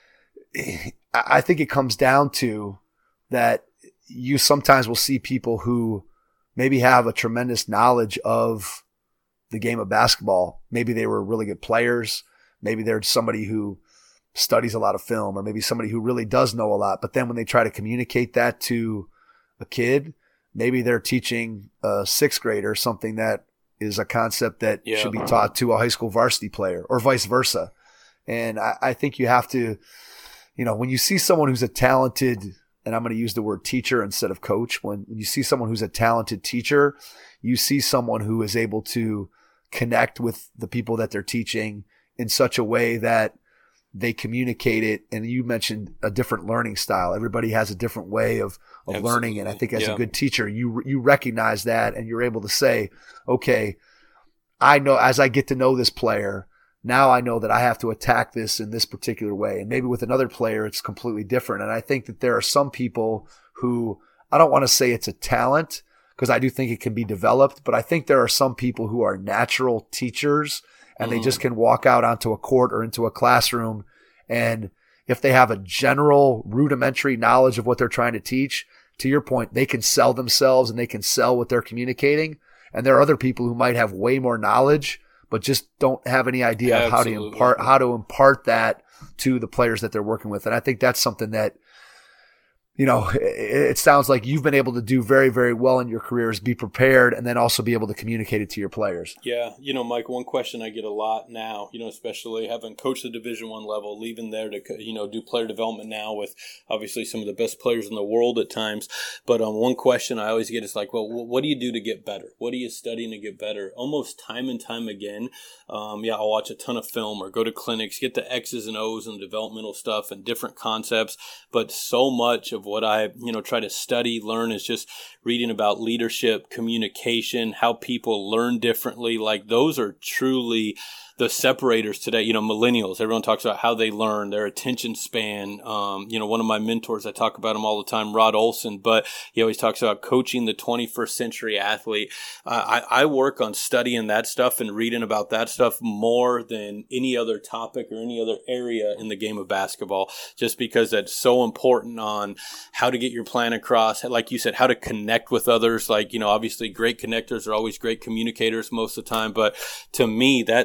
I think it comes down to that you sometimes will see people who maybe have a tremendous knowledge of the game of basketball. Maybe they were really good players. Maybe they're somebody who studies a lot of film, or maybe somebody who really does know a lot. But then when they try to communicate that to a kid, maybe they're teaching a 6th grader something that is a concept that should be taught to a high school varsity player, or vice versa. And I think you have to, when you see someone who's a talented, and I'm going to use the word teacher instead of coach. When you see someone who's a talented teacher, you see someone who is able to connect with the people that they're teaching in such a way that they communicate it. And you mentioned a different learning style. Everybody has a different way of learning. And I think as a good teacher, you recognize that, and you're able to say, okay, I know as I get to know this player, now I know that I have to attack this in this particular way. And maybe with another player, it's completely different. And I think that there are some people who, I don't want to say it's a talent, because I do think it can be developed, but I think there are some people who are natural teachers, and they just can walk out onto a court or into a classroom. And if they have a general rudimentary knowledge of what they're trying to teach, to your point, they can sell themselves and they can sell what they're communicating. And there are other people who might have way more knowledge, but just don't have any idea of how to impart that to the players that they're working with. And I think that's something that, it sounds like you've been able to do very, very well in your career, is be prepared and then also be able to communicate it to your players. Yeah. Mike, one question I get a lot now, especially having coached the Division I level, leaving there to, do player development now with obviously some of the best players in the world at times. But one question I always get is well, what do you do to get better? What are you studying to get better? Almost time and time again. I'll watch a ton of film or go to clinics, get the X's and O's and developmental stuff and different concepts. But so much of what I, try to study, learn is just reading about leadership, communication, how people learn differently. Those are truly the separators today. Millennials, everyone talks about how they learn, their attention span. One of my mentors, I talk about him all the time, Rod Olson, but he always talks about coaching the 21st century athlete. I work on studying that stuff and reading about that stuff more than any other topic or any other area in the game of basketball, just because that's so important on how to get your plan across. Like you said, how to connect with others. Obviously great connectors are always great communicators most of the time, but to me, that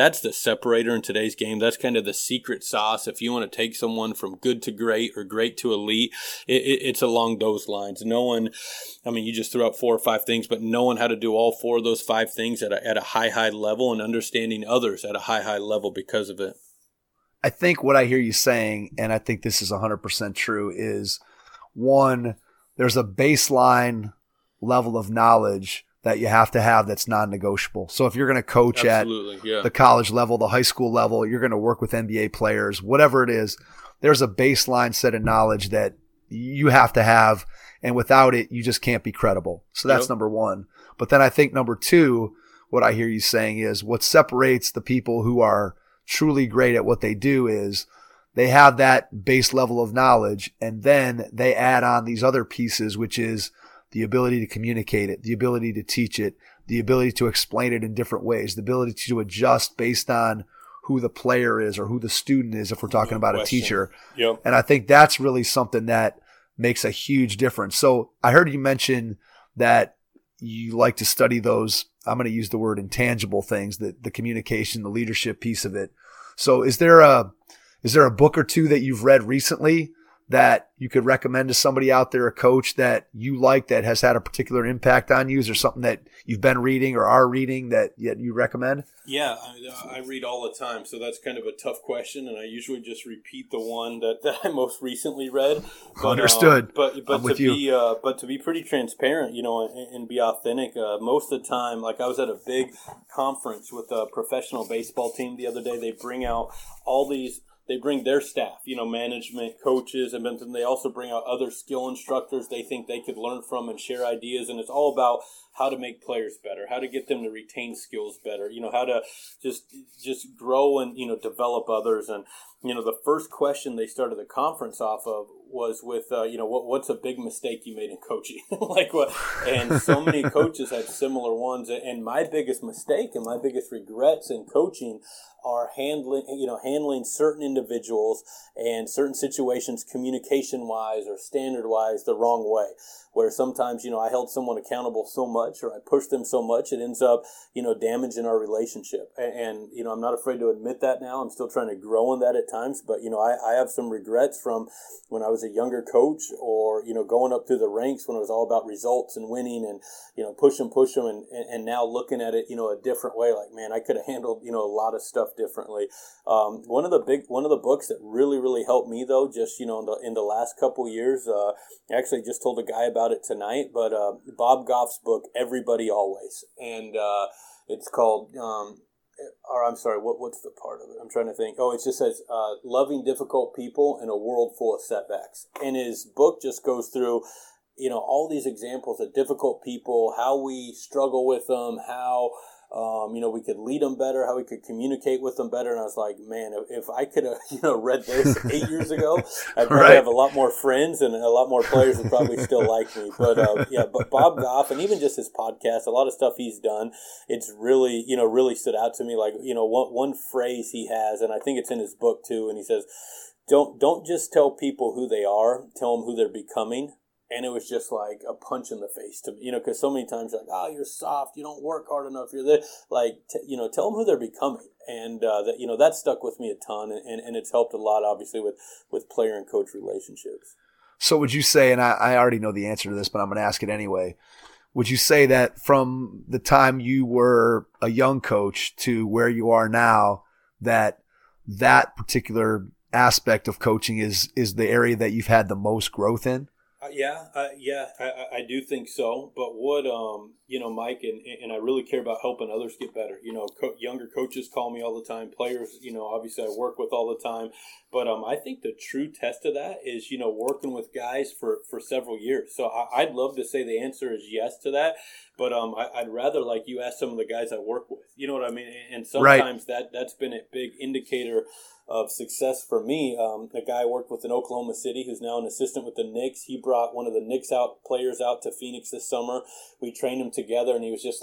that's the separator in today's game. That's kind of the secret sauce. If you want to take someone from good to great or great to elite, it's along those lines. Knowing, I mean, you just threw out 4 or 5 things, but knowing how to do all 4 of those 5 things at a high level and understanding others at a high level because of it. I think what I hear you saying, and I think this is 100% true, is one, there's a baseline level of knowledge that you have to have that's non-negotiable. So if you're going to coach at the college level, the high school level, you're going to work with NBA players, whatever it is, there's a baseline set of knowledge that you have to have, and without it, you just can't be credible. So that's number one. But then I think number 2, what I hear you saying is what separates the people who are truly great at what they do is they have that base level of knowledge, and then they add on these other pieces, which is the ability to communicate it, the ability to teach it, the ability to explain it in different ways, the ability to adjust based on who the player is or who the student is if we're talking about a teacher. Yep. And I think that's really something that makes a huge difference. So I heard you mention that you like to study those, I'm going to use the word intangible things, the communication, the leadership piece of it. So is there a book or 2 that you've read recently that you could recommend to somebody out there, a coach that you like that has had a particular impact on you? Is there something that you've been reading or are reading that you recommend? Yeah, I read all the time, so that's kind of a tough question, and I usually just repeat the one that I most recently read. But, Understood. But to be pretty transparent, and be authentic, most of the time, like I was at a big conference with a professional baseball team the other day. They bring out they bring their staff, management, coaches, and then they also bring out other skill instructors they think they could learn from and share ideas. And it's all about how to make players better, how to get them to retain skills better, how to just grow and, develop others. And, the first question they started the conference off of was with, what's a big mistake you made in coaching? Like what? And so many coaches had similar ones. And my biggest mistake and my biggest regrets in coaching are handling certain individuals and certain situations communication-wise or standard-wise the wrong way. Where sometimes, I held someone accountable so much or I pushed them so much, it ends up, damaging our relationship. And I'm not afraid to admit that now. I'm still trying to grow in that at times. But, I have some regrets from when I was a younger coach or, going up through the ranks when it was all about results and winning and, push them. And now looking at it, a different way, like, man, I could have handled, a lot of stuff differently. One of the books that really, really helped me though, just, in the last couple years, I actually just told a guy about it tonight, but Bob Goff's book, Everybody Always. And it's called, what's the part of it? I'm trying to think. Oh, it just says, Loving Difficult People in a World Full of Setbacks. And his book just goes through, all these examples of difficult people, how we struggle with them, how, we could lead them better, how we could communicate with them better. And I was like, man, if I could have, read this 8 years ago, I'd probably have a lot more friends and a lot more players would probably still like me. But, but Bob Goff and even just his podcast, a lot of stuff he's done, it's really, really stood out to me. Like, one phrase he has, and I think it's in his book too. And he says, don't just tell people who they are, tell them who they're becoming. And it was just like a punch in the face to me, because so many times you're like, oh, you're soft, you don't work hard enough, you're there. Like, tell them who they're becoming. And, that stuck with me a ton. And it's helped a lot, obviously, with player and coach relationships. So would you say, and I already know the answer to this, but I'm going to ask it anyway. Would you say that from the time you were a young coach to where you are now, that particular aspect of coaching is the area that you've had the most growth in? I do think so. But what, Mike, and I really care about helping others get better. Younger coaches call me all the time. Players, obviously I work with all the time. But I think the true test of that is, working with guys for several years. So I'd love to say the answer is yes to that. But I'd rather, like, you ask some of the guys I work with. You know what I mean? And sometimes that's been a big indicator of success for me. A guy I worked with in Oklahoma City who's now an assistant with the Knicks. He brought one of the Knicks players out to Phoenix this summer. We trained him together, and he was just like,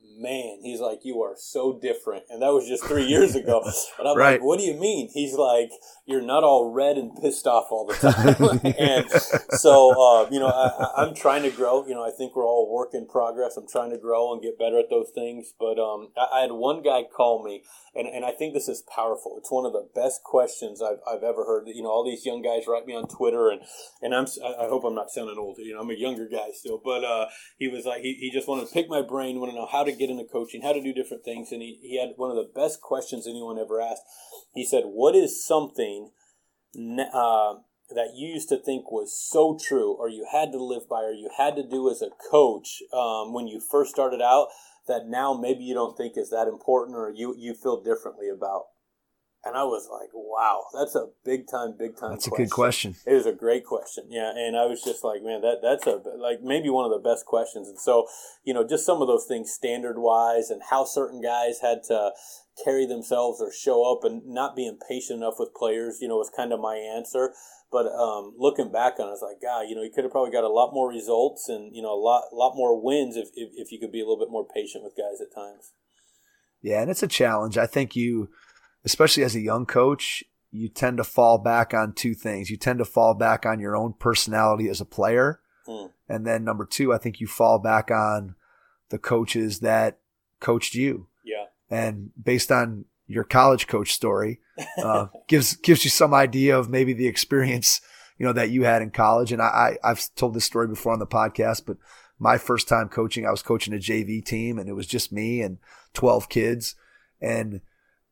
man, he's like, you are so different. And that was just 3 years ago. And I'm Right. like, what do you mean? He's like, you're not all red and pissed off all the time. And so, I'm trying to grow. I think we're all work in progress. I'm trying to grow and get better at those things. But I had one guy call me, and I think this is powerful. It's one of the best questions I've ever heard. All these young guys write me on Twitter, and I hope I'm not sounding old. I'm a younger guy still. But he was like, he just wanted to pick my brain, want to know how to get into coaching, how to do different things. And he had one of the best questions anyone ever asked. He said, what is something that you used to think was so true, or you had to live by, or you had to do as a coach when you first started out, that now maybe you don't think is that important, or you feel differently about? And I was like, wow, that's a big time That's question. a good question. It was a great question. Yeah. And I was just like, man, that's maybe one of the best questions. And so, just some of those things standard wise, and how certain guys had to carry themselves or show up, and not be impatient enough with players, was kind of my answer. But looking back on it, I was like, God, you could have probably got a lot more results, and, a lot more wins if you could be a little bit more patient with guys at times. Yeah, and it's a challenge. I think especially as a young coach, you tend to fall back on two things. You tend to fall back on your own personality as a player. And then number two, I think you fall back on the coaches that coached you. Yeah. And based on your college coach story, gives you some idea of maybe the experience, that you had in college. And I've told this story before on the podcast, but my first time coaching, I was coaching a JV team, and it was just me and 12 kids. And,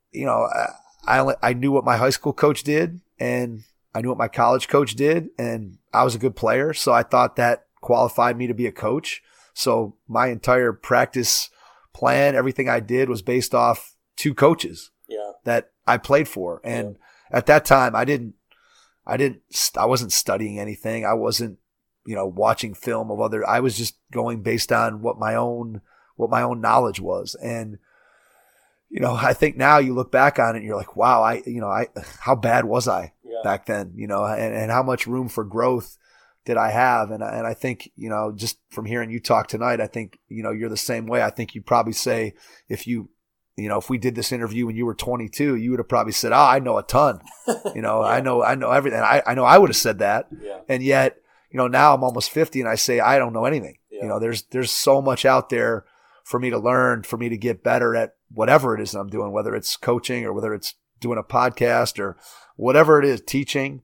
I knew what my high school coach did, and I knew what my college coach did, and I was a good player. So I thought that qualified me to be a coach. So my entire practice plan, everything I did was based off two coaches that I played for. And at that time, I wasn't studying anything. I wasn't, watching film of other. I was just going based on what my own knowledge was. And, I think now you look back on it and you're like, wow, how bad was I back then, and how much room for growth did I have? And I think, just from hearing you talk tonight, I think, you're the same way. I think you'd probably say if we did this interview when you were 22, you would have probably said, I know a ton, I know everything. I know I would have said that. Yeah. And yet, now I'm almost 50 and I say, I don't know anything. Yeah. There's so much out there for me to learn, for me to get better at whatever it is I'm doing, whether it's coaching or whether it's doing a podcast or whatever it is, teaching.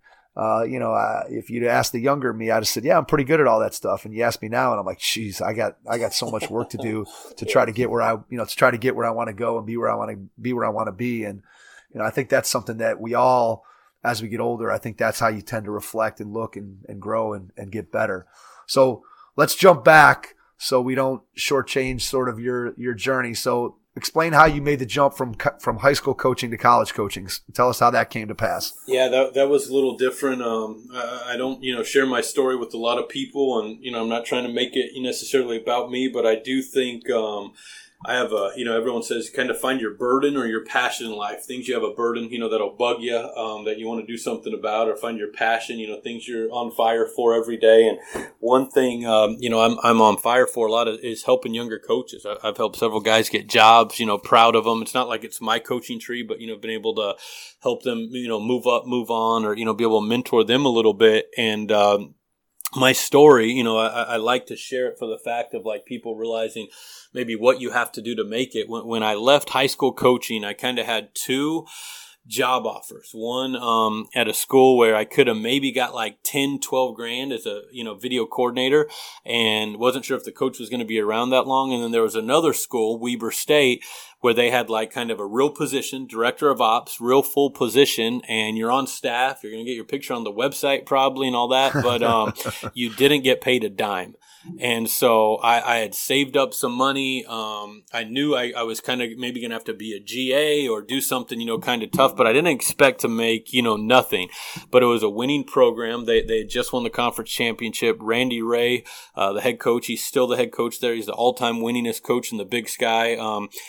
If you'd asked the younger me, I'd have said, yeah, I'm pretty good at all that stuff. And you ask me now, and I'm like, geez, I got so much work to do to try to get where I want to go and be where I want to be. And, I think that's something that we all, as we get older, I think that's how you tend to reflect and look and grow and get better. So let's jump back so we don't shortchange sort of your journey. So explain how you made the jump from high school coaching to college coaching. Tell us how that came to pass. Yeah, that was a little different. I don't, share my story with a lot of people, and, I'm not trying to make it necessarily about me, but I do think I have everyone says kind of find your burden or your passion in life. Things you have a burden, that'll bug you, that you want to do something about, or find your passion, things you're on fire for every day. And one thing, I'm on fire for a lot of is helping younger coaches. I've helped several guys get jobs, proud of them. It's not like it's my coaching tree, but, been able to help them, move up, move on, or, be able to mentor them a little bit. And, my story, I like to share it for the fact of like people realizing maybe what you have to do to make it. When I left high school coaching, I kind of had two job offers. One at a school where I could have maybe got like 10, 12 grand as a video coordinator, and wasn't sure if the coach was going to be around that long. And then there was another school, Weber State, where they had like kind of a real position, director of ops, real full position, and you're on staff. You're going to get your picture on the website probably and all that, but you didn't get paid a dime. And so I had saved up some money. I knew I was kind of maybe going to have to be a GA or do something, kind of tough, but I didn't expect to make, nothing. But it was a winning program. They had just won the conference championship. Randy Ray, the head coach, he's still the head coach there. He's the all-time winningest coach in the Big Sky. He was a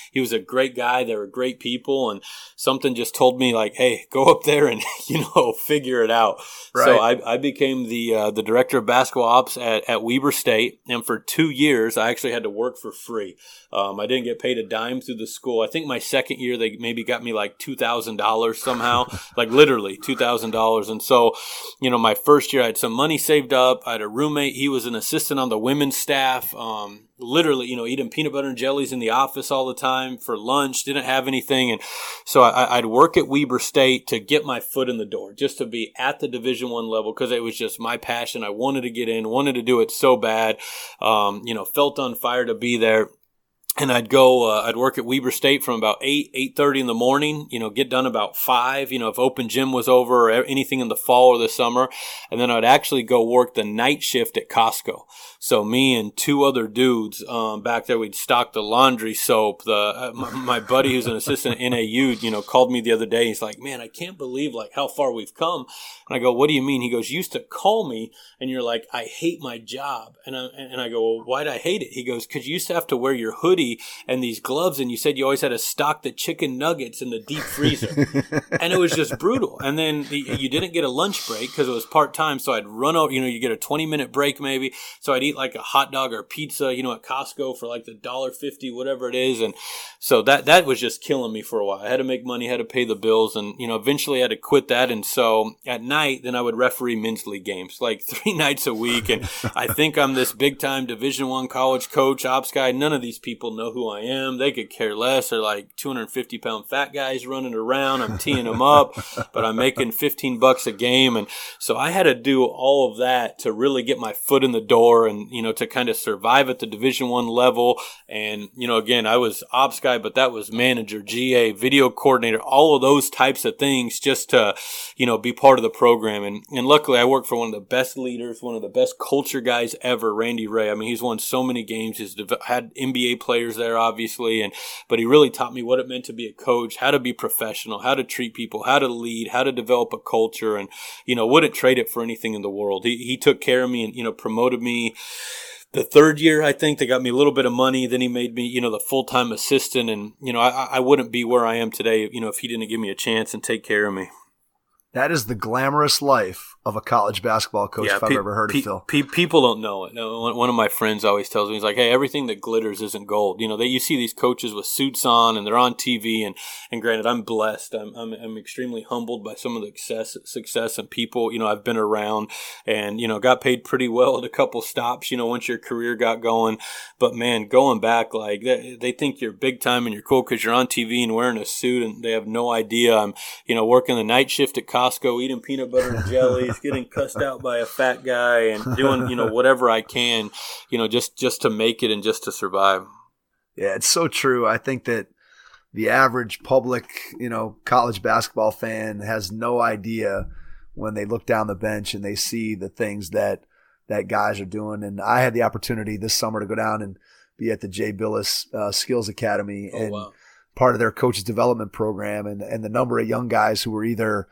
great guy. They were great people, and something just told me like, hey, go up there and, figure it out. Right. So I became the director of basketball ops at Weber State. And for 2 years, I actually had to work for free. I didn't get paid a dime through the school. I think my second year, they maybe got me like $2,000 somehow, like literally $2,000. And so, my first year I had some money saved up. I had a roommate. He was an assistant on the women's staff. Literally, eating peanut butter and jellies in the office all the time for lunch, didn't have anything. And so I'd work at Weber State to get my foot in the door, just to be at the Division I level, because it was just my passion. I wanted to get in, wanted to do it so bad, felt on fire to be there. And I'd go, I'd work at Weber State from about 8:30 in the morning, get done about 5, if open gym was over or anything in the fall or the summer. And then I'd actually go work the night shift at Costco. So me and 2 other dudes, back there, we'd stock the laundry soap. My buddy who's an assistant at NAU, called me the other day. He's like, man, I can't believe like how far we've come. And I go, what do you mean? He goes, you used to call me and you're like, I hate my job. And I go, well, why'd I hate it? He goes, cause you used to have to wear your hoodie and these gloves, and you said you always had to stock the chicken nuggets in the deep freezer. And it was just brutal. And then you didn't get a lunch break because it was part-time, so I'd run over, you get a 20-minute break maybe, so I'd eat like a hot dog or pizza, at Costco for like the $1.50, whatever it is. And so that was just killing me for a while. I had to make money, had to pay the bills, and, eventually I had to quit that. And so at night, then I would referee men's league games, like 3 nights a week. And I think I'm this big-time Division I college coach, ops guy. None of these people know who I am. They could care less. They're like 250-pound fat guys running around. I'm teeing them up, but I'm making $15 a game. And so I had to do all of that to really get my foot in the door and, to kind of survive at the Division I level. And, again, I was ops guy, but that was manager, GA, video coordinator, all of those types of things just to, be part of the program. And luckily I worked for one of the best leaders, one of the best culture guys ever, Randy Ray. I mean, he's won so many games. He's had NBA players there, obviously, but he really taught me what it meant to be a coach, how to be professional, how to treat people, how to lead, how to develop a culture, and wouldn't trade it for anything in the world. He took care of me and promoted me. The third year, I think, they got me a little bit of money. Then he made me, the full-time assistant, and I wouldn't be where I am today, if he didn't give me a chance and take care of me. That is the glamorous life of a college basketball coach, if I've ever heard it, Phil. People don't know it. One of my friends always tells me, he's like, hey, everything that glitters isn't gold. You see these coaches with suits on and they're on TV, and granted, I'm blessed. I'm extremely humbled by some of the success and people, I've been around, and, got paid pretty well at a couple stops, once your career got going. But man, going back, like they think you're big time and you're cool because you're on TV and wearing a suit, and they have no idea. I'm, working the night shift at Costco, eating peanut butter and jellies, getting cussed out by a fat guy, and doing, whatever I can, just to make it and just to survive. Yeah, it's so true. I think that the average public, college basketball fan has no idea when they look down the bench and they see the things that guys are doing. And I had the opportunity this summer to go down and be at the Jay Billis Skills Academy and part of their coaches development program, and the number of young guys who were either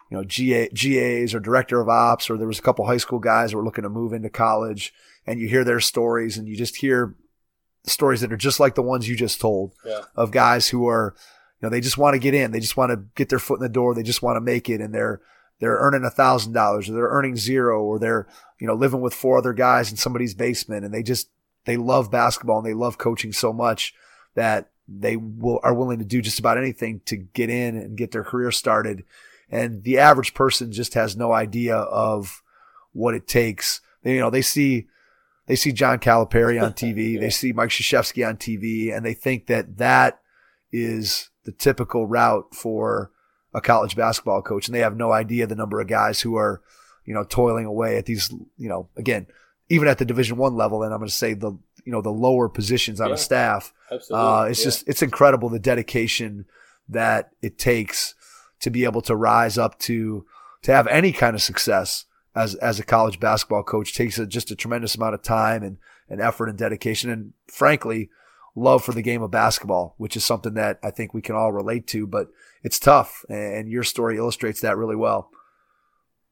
GAs or director of ops, or there was a couple high school guys who were looking to move into college, and you hear their stories, and you just hear stories that are just like the ones you just told of guys who are, they just want to get in. They just want to get their foot in the door. They just want to make it. And they're earning $1,000 or they're earning $0, or they're, living with 4 other guys in somebody's basement. And they love basketball and they love coaching so much that they are willing to do just about anything to get in and get their career started. And the average person just has no idea of what it takes. They see John Calipari on TV, they see Mike Krzyzewski on TV, and they think that is the typical route for a college basketball coach. And they have no idea the number of guys who are, toiling away at these, again, even at the Division I level. And I'm going to say the lower positions on a staff. Absolutely. It's incredible the dedication that it takes to be able to rise up to have any kind of success as a college basketball coach. Takes just a tremendous amount of time and effort and dedication, and frankly, love for the game of basketball, which is something that I think we can all relate to, but it's tough. And your story illustrates that really well.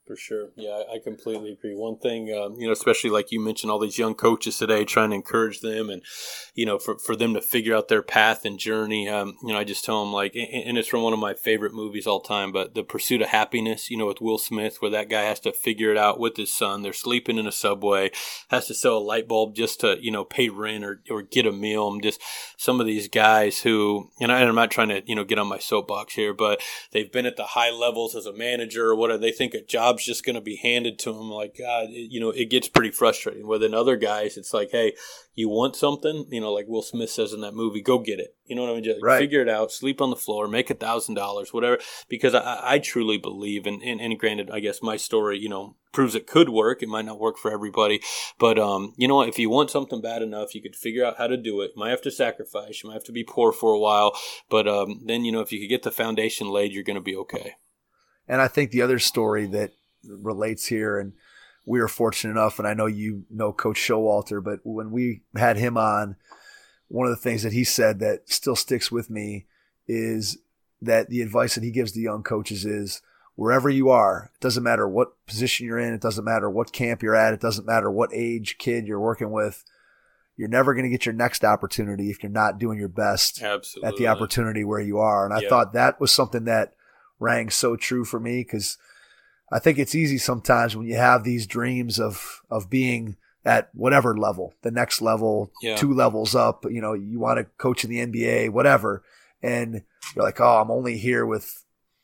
For sure. Yeah, I completely agree. One thing, especially like you mentioned, all these young coaches today, trying to encourage them and, for them to figure out their path and journey. I just tell them and it's from one of my favorite movies all time, but The Pursuit of Happiness, with Will Smith, where that guy has to figure it out with his son. They're sleeping in a subway, has to sell a light bulb just to, pay rent or get a meal. I'm just some of these guys who, and I'm not trying to, get on my soapbox here, but they've been at the high levels as a manager or whatever. They think a job's just going to be handed to them. Like, God, it gets pretty frustrating. Where then other guys, it's like, hey, you want something, like Will Smith says in that movie, go get it. You know what I mean? Just figure it out, sleep on the floor, make $1,000, whatever. Because I truly believe, and granted, I guess my story, proves it could work. It might not work for everybody. But, if you want something bad enough, you could figure out how to do it. You might have to sacrifice. You might have to be poor for a while. But then, if you could get the foundation laid, you're going to be okay. And I think the other story that relates here, and we were fortunate enough, and I know you know Coach Showalter, but when we had him on, one of the things that he said that still sticks with me is that the advice that he gives the young coaches is, wherever you are, it doesn't matter what position you're in, it doesn't matter what camp you're at, it doesn't matter what age kid you're working with, you're never going to get your next opportunity if you're not doing your best Absolutely. At the opportunity where you are. And I thought that was something that rang so true for me, because I think it's easy sometimes when you have these dreams of being at whatever level, the next level, 2 levels up, you want to coach in the NBA, whatever. And you're like, oh, I'm only here with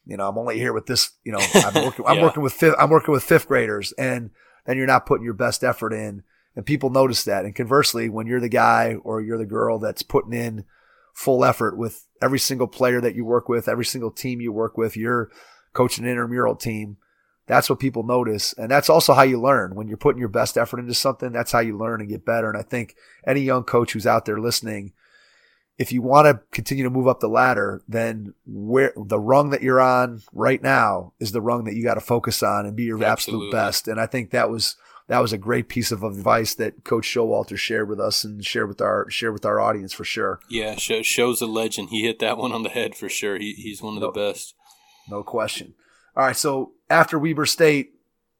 this, I'm working with fifth graders. And then you're not putting your best effort in, and people notice that. And conversely, when you're the guy or you're the girl that's putting in full effort with every single player that you work with, every single team you work with, you're coaching an intramural team, that's what people notice. And that's also how you learn. When you're putting your best effort into something, that's how you learn and get better. And I think any young coach who's out there listening, if you want to continue to move up the ladder, then where the rung that you're on right now is the rung that you got to focus on and be your absolute best. And I think that was a great piece of advice that Coach Showalter shared with us and shared with our audience for sure. Yeah, Show's a legend. He hit that one on the head for sure. He's one of the best. No question. All right, so after Weber State,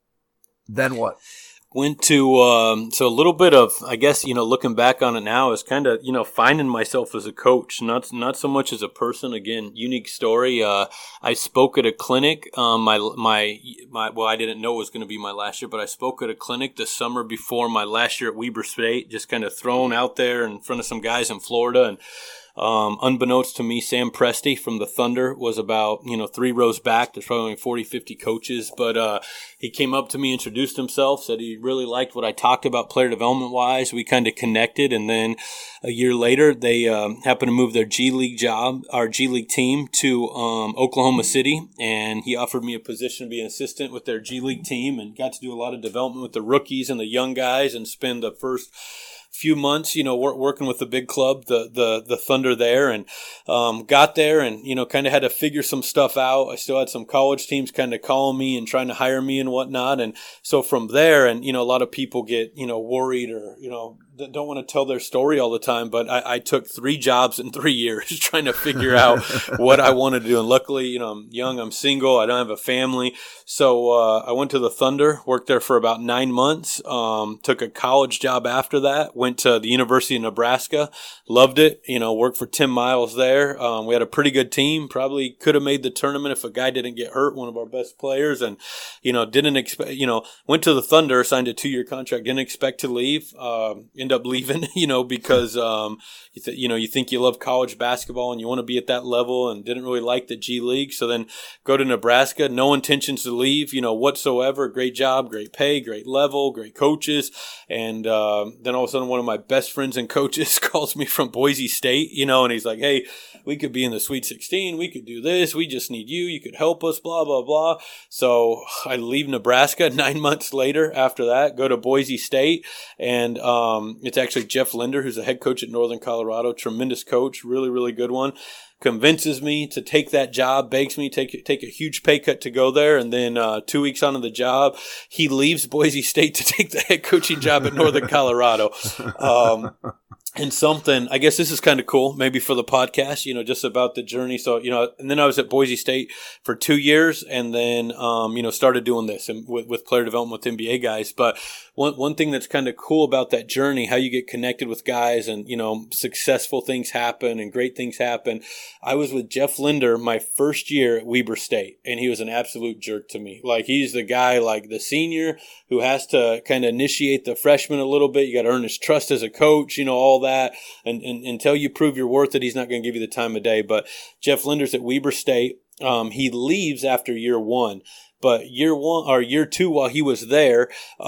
then what? Went to so a little bit of, I guess, looking back on it now, is kind of finding myself as a coach, not so much as a person. Again, unique story. I spoke at a clinic. Well, I didn't know it was going to be my last year, but I spoke at a clinic the summer before my last year at Weber State, just kind of thrown out there in front of some guys in Florida. And unbeknownst to me, Sam Presti from the Thunder was about, 3 rows back. There's probably only 40, 50 coaches, but he came up to me, introduced himself, said he really liked what I talked about player development wise. We kind of connected, and then a year later, they happened to move their G League team to Oklahoma City, and he offered me a position to be an assistant with their G League team, and got to do a lot of development with the rookies and the young guys, and spend the first few months, working with the big club, the Thunder there, and got there and, kind of had to figure some stuff out. I still had some college teams kind of calling me and trying to hire me and whatnot. And so from there, and, a lot of people get, worried or, don't want to tell their story all the time, but I took 3 jobs in 3 years trying to figure out what I wanted to do. And luckily, I'm young, I'm single, I don't have a family. So I went to the Thunder, worked there for about 9 months, took a college job after that, went to the University of Nebraska, loved it, worked for Tim Miles there. We had a pretty good team, probably could have made the tournament if a guy didn't get hurt, one of our best players, and, didn't expect, went to the Thunder, signed a 2-year contract, didn't expect to leave, end up leaving, because, you think you love college basketball and you want to be at that level, and didn't really like the G League. So then go to Nebraska, no intentions to leave, whatsoever. Great job, great pay, great level, great coaches. And, then all of a sudden one of my best friends and coaches calls me from Boise State, and he's like, hey, we could be in the Sweet 16. We could do this. We just need you. You could help us, blah, blah, blah. So I leave Nebraska 9 months later after that, go to Boise State. And it's actually Jeff Linder, who's the head coach at Northern Colorado. Tremendous coach, really, really good one. Convinces me to take that job, begs me to take a huge pay cut to go there. And then 2 weeks onto the job, he leaves Boise State to take the head coaching job at Northern Colorado. And something, I guess this is kind of cool, maybe for the podcast, just about the journey. So, and then I was at Boise State for 2 years and then, started doing this and with player development with NBA guys. But one thing that's kind of cool about that journey, how you get connected with guys and, successful things happen and great things happen. I was with Jeff Linder my first year at Weber State, and he was an absolute jerk to me. Like, he's the guy, like the senior who has to kind of initiate the freshman a little bit. You got to earn his trust as a coach, all that. And until you prove your worth, that he's not going to give you the time of day. But Jeff Linder's at Weber State. He leaves after year one. But year two, while he was there,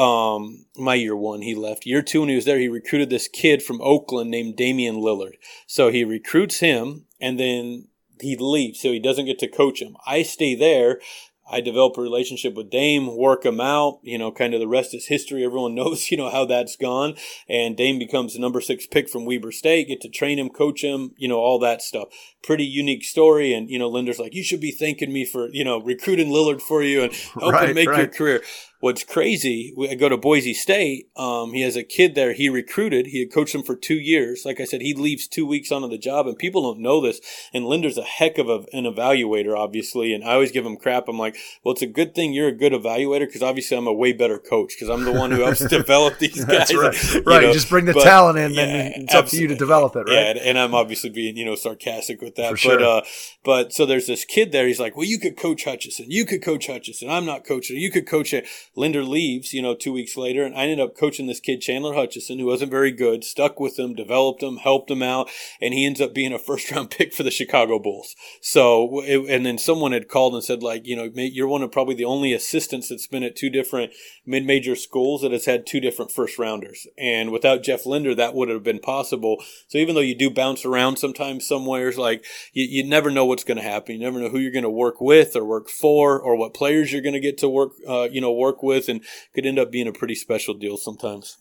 my year one, he left. Year two, when he was there, he recruited this kid from Oakland named Damian Lillard. So he recruits him, and then he leaves, so he doesn't get to coach him. I stay there. I develop a relationship with Dame, work him out, kind of the rest is history. Everyone knows, how that's gone. And Dame becomes the number 6 pick from Weber State, get to train him, coach him, all that stuff. Pretty unique story. And, Linder's like, you should be thanking me for, recruiting Lillard for you and helping make your career. What's crazy, I go to Boise State. He has a kid there he recruited. He had coached him for 2 years. Like I said, he leaves 2 weeks onto the job, and people don't know this. And Linder's a heck of an evaluator, obviously. And I always give him crap. I'm like, well, it's a good thing you're a good evaluator, because obviously I'm a way better coach, because I'm the one who helps develop these guys. That's right. You just bring the talent in, and it's up to you to develop it, right? Yeah, and I'm obviously being, sarcastic with that. For sure. But so there's this kid there. He's like, well, you could coach Hutchison. You could coach Hutchison. I'm not coaching. You could coach it. Linder leaves, 2 weeks later, and I ended up coaching this kid, Chandler Hutchison, who wasn't very good, stuck with him, developed him, helped him out, and he ends up being a first-round pick for the Chicago Bulls. So, and then someone had called and said, like, you're one of probably the only assistants that's been at 2 different mid-major schools that has had 2 different first-rounders. And without Jeff Linder, that would have been possible. So even though you do bounce around sometimes somewheres, like, you never know what's going to happen. You never know who you're going to work with or work for, or what players you're going to get to work with, and could end up being a pretty special deal sometimes.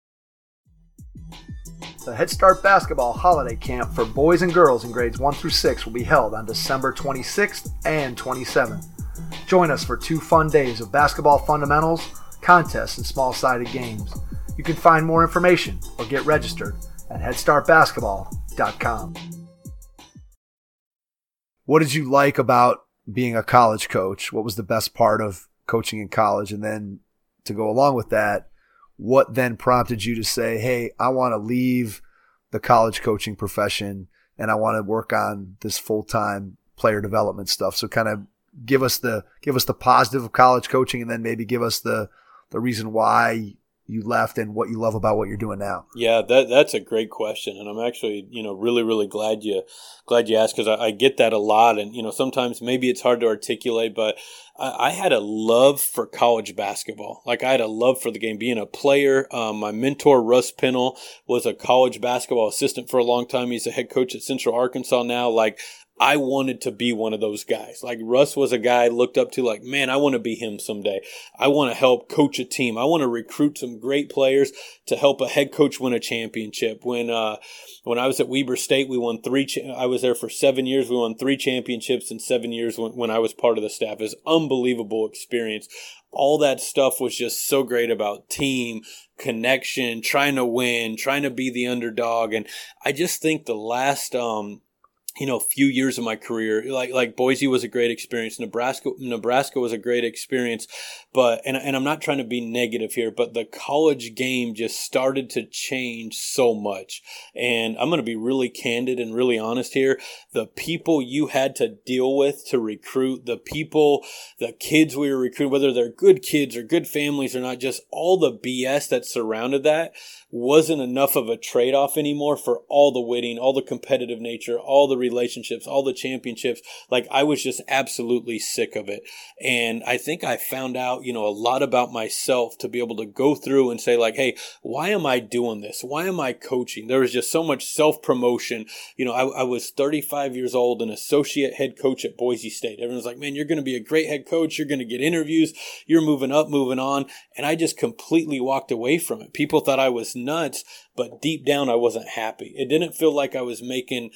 The Head Start Basketball Holiday Camp for boys and girls in grades 1 through 6 will be held on December 26th and 27th. Join us for 2 fun days of basketball fundamentals, contests, and small-sided games. You can find more information or get registered at headstartbasketball.com. What did you like about being a college coach? What was the best part of coaching in college? And then to go along with that, what then prompted you to say, hey, I want to leave the college coaching profession and I want to work on this full-time player development stuff? So kind of give us the positive of college coaching, and then maybe give us the reason why you left and what you love about what you're doing now. Yeah, that's a great question, and I'm actually really, really glad you asked, because I get that a lot, and sometimes maybe it's hard to articulate, but I had a love for college basketball. Like, I had a love for the game, being a player. My mentor, Russ Pennell, was a college basketball assistant for a long time. He's a head coach at Central Arkansas now. Like, I wanted to be one of those guys. Like, Russ was a guy I looked up to, like, man, I want to be him someday. I want to help coach a team. I want to recruit some great players to help a head coach win a championship. When I was at Weber State, we won I was there for 7 years. We won 3 championships in 7 years when I was part of the staff. It was an unbelievable experience. All that stuff was just so great about team, connection, trying to win, trying to be the underdog. And I just think the last, few years of my career, like Boise was a great experience. Nebraska was a great experience, but, and I'm not trying to be negative here, but the college game just started to change so much. And I'm going to be really candid and really honest here. The people you had to deal with to recruit, the kids we were recruiting, whether they're good kids or good families or not, just all the BS that surrounded that wasn't enough of a trade-off anymore for all the winning, all the competitive nature, all the relationships, all the championships. Like, I was just absolutely sick of it. And I think I found out, a lot about myself to be able to go through and say, like, hey, why am I doing this? Why am I coaching? There was just so much self-promotion. I was 35 years old, an associate head coach at Boise State. Everyone's like, man, you're going to be a great head coach. You're going to get interviews. You're moving up, moving on. And I just completely walked away from it. People thought I was nuts, but deep down I wasn't happy. It didn't feel like I was making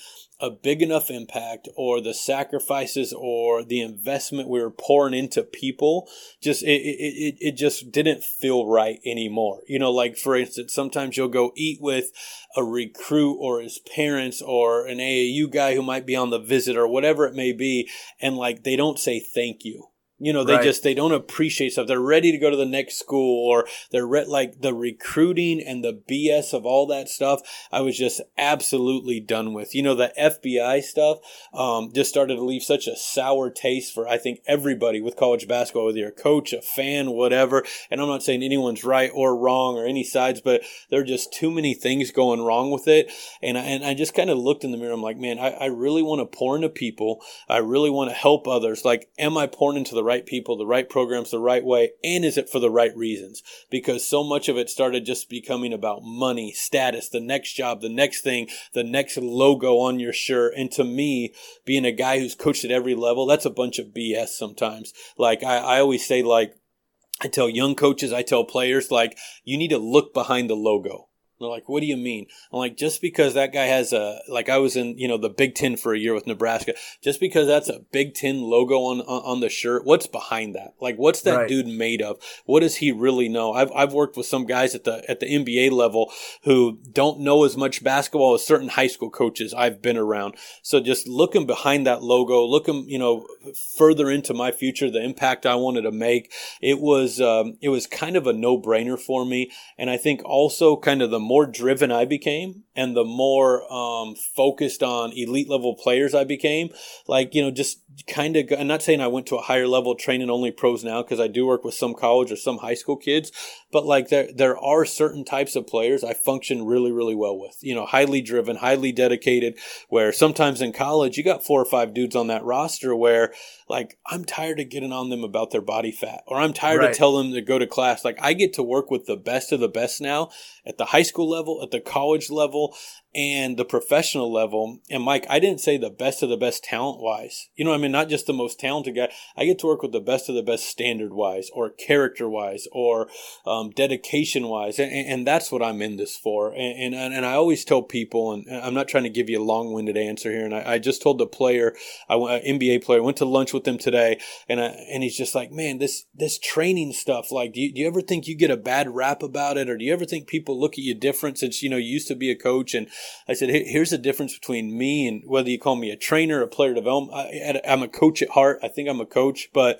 a big enough impact, or the sacrifices or the investment we were pouring into people, just it just didn't feel right anymore. Like for instance, sometimes you'll go eat with a recruit or his parents or an AAU guy who might be on the visit or whatever it may be, and like they don't say thank you. They don't appreciate stuff. They're ready to go to the next school, or they're like the recruiting and the BS of all that stuff. I was just absolutely done with. The FBI stuff just started to leave such a sour taste for, I think, everybody with college basketball, whether you're a coach, a fan, whatever. And I'm not saying anyone's right or wrong or any sides, but there are just too many things going wrong with it. And I just kind of looked in the mirror. I'm like, man, I really want to pour into people. I really want to help others. Like, am I pouring into the right people, the right programs, the right way, and is it for the right reasons? Because so much of it started just becoming about money, status, the next job, the next thing, the next logo on your shirt. And to me, being a guy who's coached at every level, that's a bunch of BS sometimes. Like I always say, like, I tell young coaches, I tell players, like, you need to look behind the logo. They're like, what do you mean? I'm like, just because that guy has I was in, the Big Ten for a year with Nebraska, just because that's a Big Ten logo on the shirt, what's behind that? Like, what's that dude made of? What does he really know? I've worked with some guys at the NBA level who don't know as much basketball as certain high school coaches I've been around. So just looking behind that logo, looking, further into my future, the impact I wanted to make, it was kind of a no-brainer for me. And I think also kind of the more driven I became and the more focused on elite level players I became, like, just kind of, I'm not saying I went to a higher level training only pros now, because I do work with some college or some high school kids, but like there are certain types of players I function really, really well with, highly driven, highly dedicated, where sometimes in college you got 4 or 5 dudes on that roster where, like, I'm tired of getting on them about their body fat, or I'm tired of telling them to go to class. Like, I get to work with the best of the best now at the high school level, at the college level, and the professional level. And Mike, I didn't say the best of the best talent wise. Not just the most talented guy. I get to work with the best of the best standard wise, or character wise, or dedication wise. And that's what I'm in this for. And I always tell people, and I'm not trying to give you a long winded answer here. And I just told the player, an NBA player, went to lunch with him today. And he's just like, man, this training stuff, like, do you ever think you get a bad rap about it? Or do you ever think people look at you different since, you used to be a coach? And I said, here's the difference between me and whether you call me a trainer, a player development. I'm a coach at heart. I think I'm a coach, but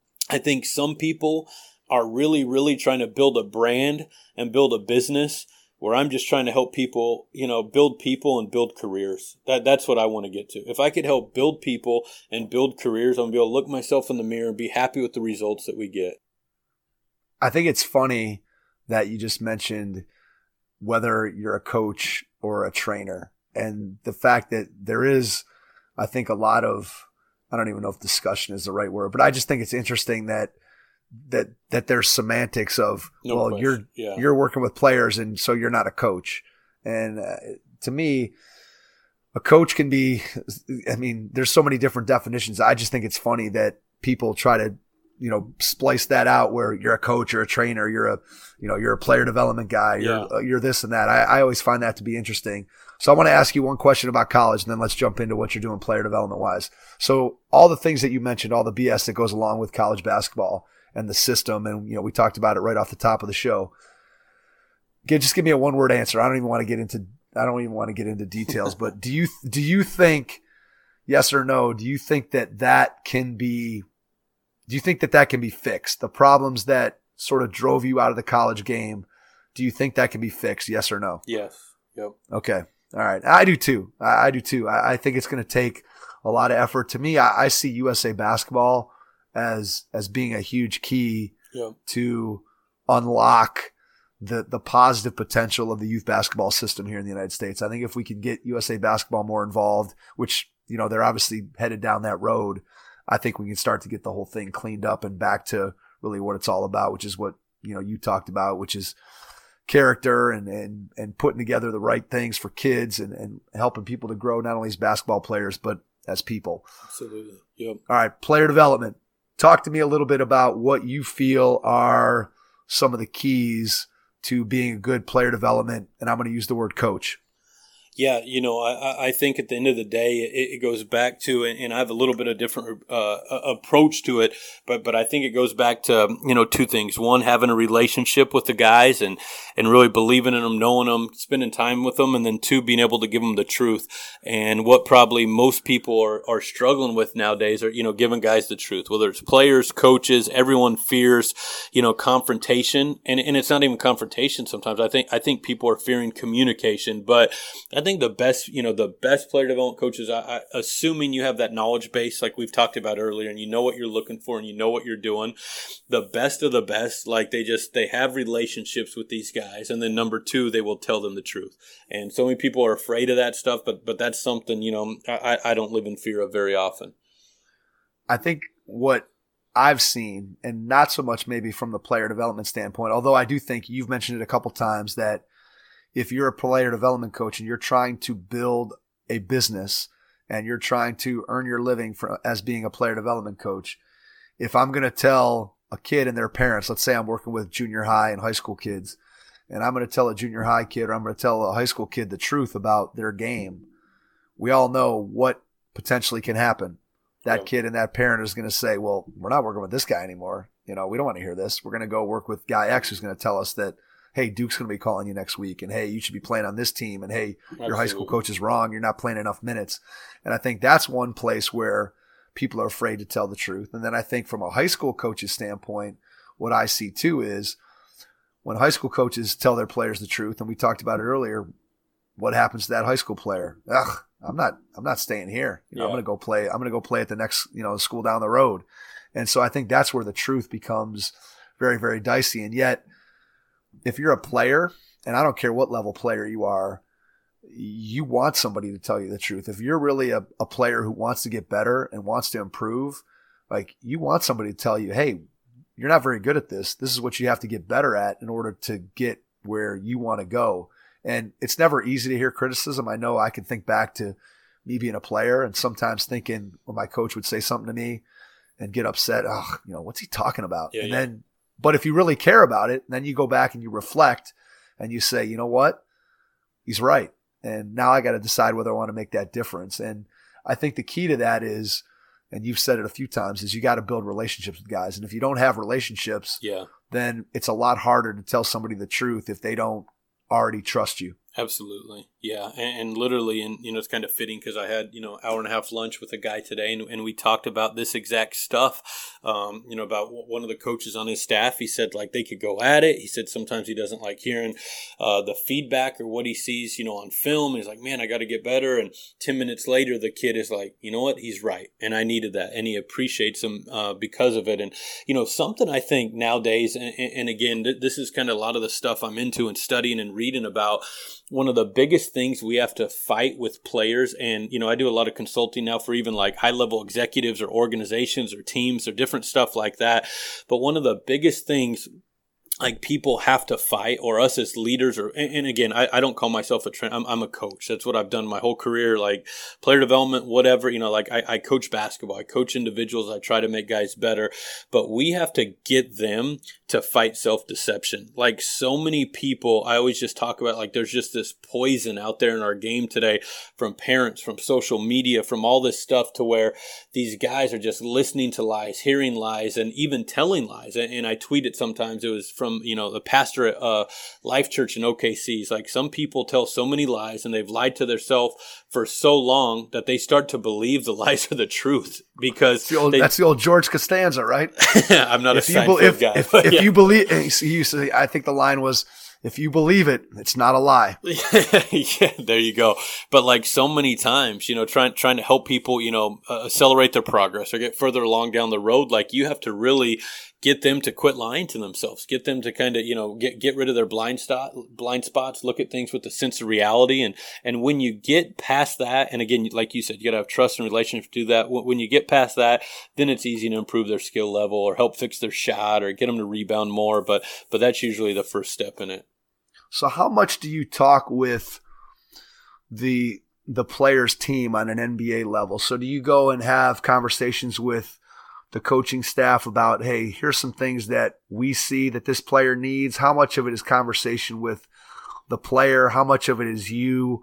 I think some people are really, really trying to build a brand and build a business, where I'm just trying to help people, build people and build careers. That's what I want to get to. If I could help build people and build careers, I'm going to be able to look myself in the mirror and be happy with the results that we get. I think it's funny that you just mentioned whether you're a coach or a trainer, and the fact that there is, I think, a lot of, I don't even know if discussion is the right word, but I just think it's interesting that there's semantics of, you're working with players and so you're not a coach. And to me, a coach can be, there's so many different definitions. I just think it's funny that people try to, splice that out where you're a coach or a trainer, you're a player development guy, you're this and that. I always find that to be interesting. So I want to ask you one question about college, and then let's jump into what you're doing player development wise. So all the things that you mentioned, all the BS that goes along with college basketball and the system, and we talked about it right off the top of the show. Just give me a one-word answer. I don't even want to get into details, but do you think, yes or no, do you think that can be fixed? The problems that sort of drove you out of the college game, do you think that can be fixed? Yes or no? Yes. Yep. Okay. All right. I do too. I think it's going to take a lot of effort. To me, I see USA basketball as being a huge key to unlock the positive potential of the youth basketball system here in the United States. I think if we could get USA basketball more involved, which, they're obviously headed down that road, I think we can start to get the whole thing cleaned up and back to really what it's all about, which is what, you talked about, which is character and putting together the right things for kids and helping people to grow not only as basketball players, but as people. Absolutely. Yep. All right. Player development. Talk to me a little bit about what you feel are some of the keys to being a good player development. And I'm going to use the word coach. Yeah, I think at the end of the day, it goes back to, and I have a little bit of different approach to it, but I think it goes back to, two things. One, having a relationship with the guys and really believing in them, knowing them, spending time with them, and then two, being able to give them the truth. And what probably most people are struggling with nowadays are, giving guys the truth, whether it's players, coaches, everyone fears, confrontation, and it's not even confrontation sometimes. I think people are fearing communication, but I think the best player development coaches, assuming you have that knowledge base like we've talked about earlier, and you know what you're looking for and you know what you're doing, the best of the best, like they have relationships with these guys, and then number two, they will tell them the truth. And so many people are afraid of that stuff, but that's something, I don't live in fear of very often. I think what I've seen, and not so much maybe from the player development standpoint, although I do think you've mentioned it a couple times, that if you're a player development coach and you're trying to build a business and you're trying to earn your living as being a player development coach, if I'm going to tell a kid and their parents, let's say I'm working with junior high and high school kids, and I'm going to tell a junior high kid or I'm going to tell a high school kid the truth about their game, we all know what potentially can happen. That kid and that parent is going to say, well, we're not working with this guy anymore. We don't want to hear this. We're going to go work with guy X who's going to tell us that, hey, Duke's going to be calling you next week, and hey, you should be playing on this team, and hey, your high school coach is wrong. You're not playing enough minutes. And I think that's one place where people are afraid to tell the truth. And then I think from a high school coach's standpoint, what I see too is when high school coaches tell their players the truth, and we talked about it earlier, what happens to that high school player? I'm not staying here. I'm going to go play. I'm going to go play at the next, school down the road. And so I think that's where the truth becomes very, very dicey. And yet, if you're a player, and I don't care what level player you are, you want somebody to tell you the truth. If you're really a player who wants to get better and wants to improve, like, you want somebody to tell you, hey, you're not very good at this. This is what you have to get better at in order to get where you want to go. And it's never easy to hear criticism. I know I can think back to me being a player and sometimes thinking when my coach would say something to me and get upset, what's he talking about? Then, but if you really care about it, then you go back and you reflect and you say, you know what? He's right. And now I got to decide whether I want to make that difference. And I think the key to that is, and you've said it a few times, is you got to build relationships with guys. And if you don't have relationships, then it's a lot harder to tell somebody the truth if they don't already trust you. Absolutely. Yeah. And literally, and, it's kind of fitting because I had, hour and a half lunch with a guy today and we talked about this exact stuff, about one of the coaches on his staff. He said, like, they could go at it. He said sometimes he doesn't like hearing the feedback or what he sees, on film. And he's like, man, I got to get better. And 10 minutes later, the kid is like, you know what? He's right. And I needed that. And he appreciates him because of it. And, something I think nowadays, and again, this is kind of a lot of the stuff I'm into and studying and reading about. One of the biggest things we have to fight with players, and, I do a lot of consulting now for even like high-level executives or organizations or teams or different stuff like that. But one of the biggest things like people have to fight, or us as leaders, and again, I don't call myself a trainer. I'm a coach. That's what I've done my whole career, like player development, whatever, like I coach basketball, I coach individuals, I try to make guys better, but we have to get them to fight self-deception. Like so many people, I always just talk about, like, there's just this poison out there in our game today from parents, from social media, from all this stuff, to where these guys are just listening to lies, hearing lies, and even telling lies. And I tweet it sometimes. It was from, the pastor at Life Church in OKC. It's like some people tell so many lies and they've lied to themselves for so long that they start to believe the lies are the truth because that's the old George Costanza, right? I'm not a Seinfeld guy. If you believe, he used to say, I think the line was, if you believe it, it's not a lie. Yeah, there you go. But like so many times, trying to help people, accelerate their progress or get further along down the road, like you have to really get them to quit lying to themselves, get them to kind of, get rid of their blind spots, look at things with a sense of reality. And when you get past that, and again, like you said, you got to have trust and relationship to do that. When you get past that, then it's easy to improve their skill level or help fix their shot or get them to rebound more. But that's usually the first step in it. So how much do you talk with the players' team on an NBA level? So do you go and have conversations with the coaching staff about, hey, here's some things that we see that this player needs? How much of it is conversation with the player? How much of it is you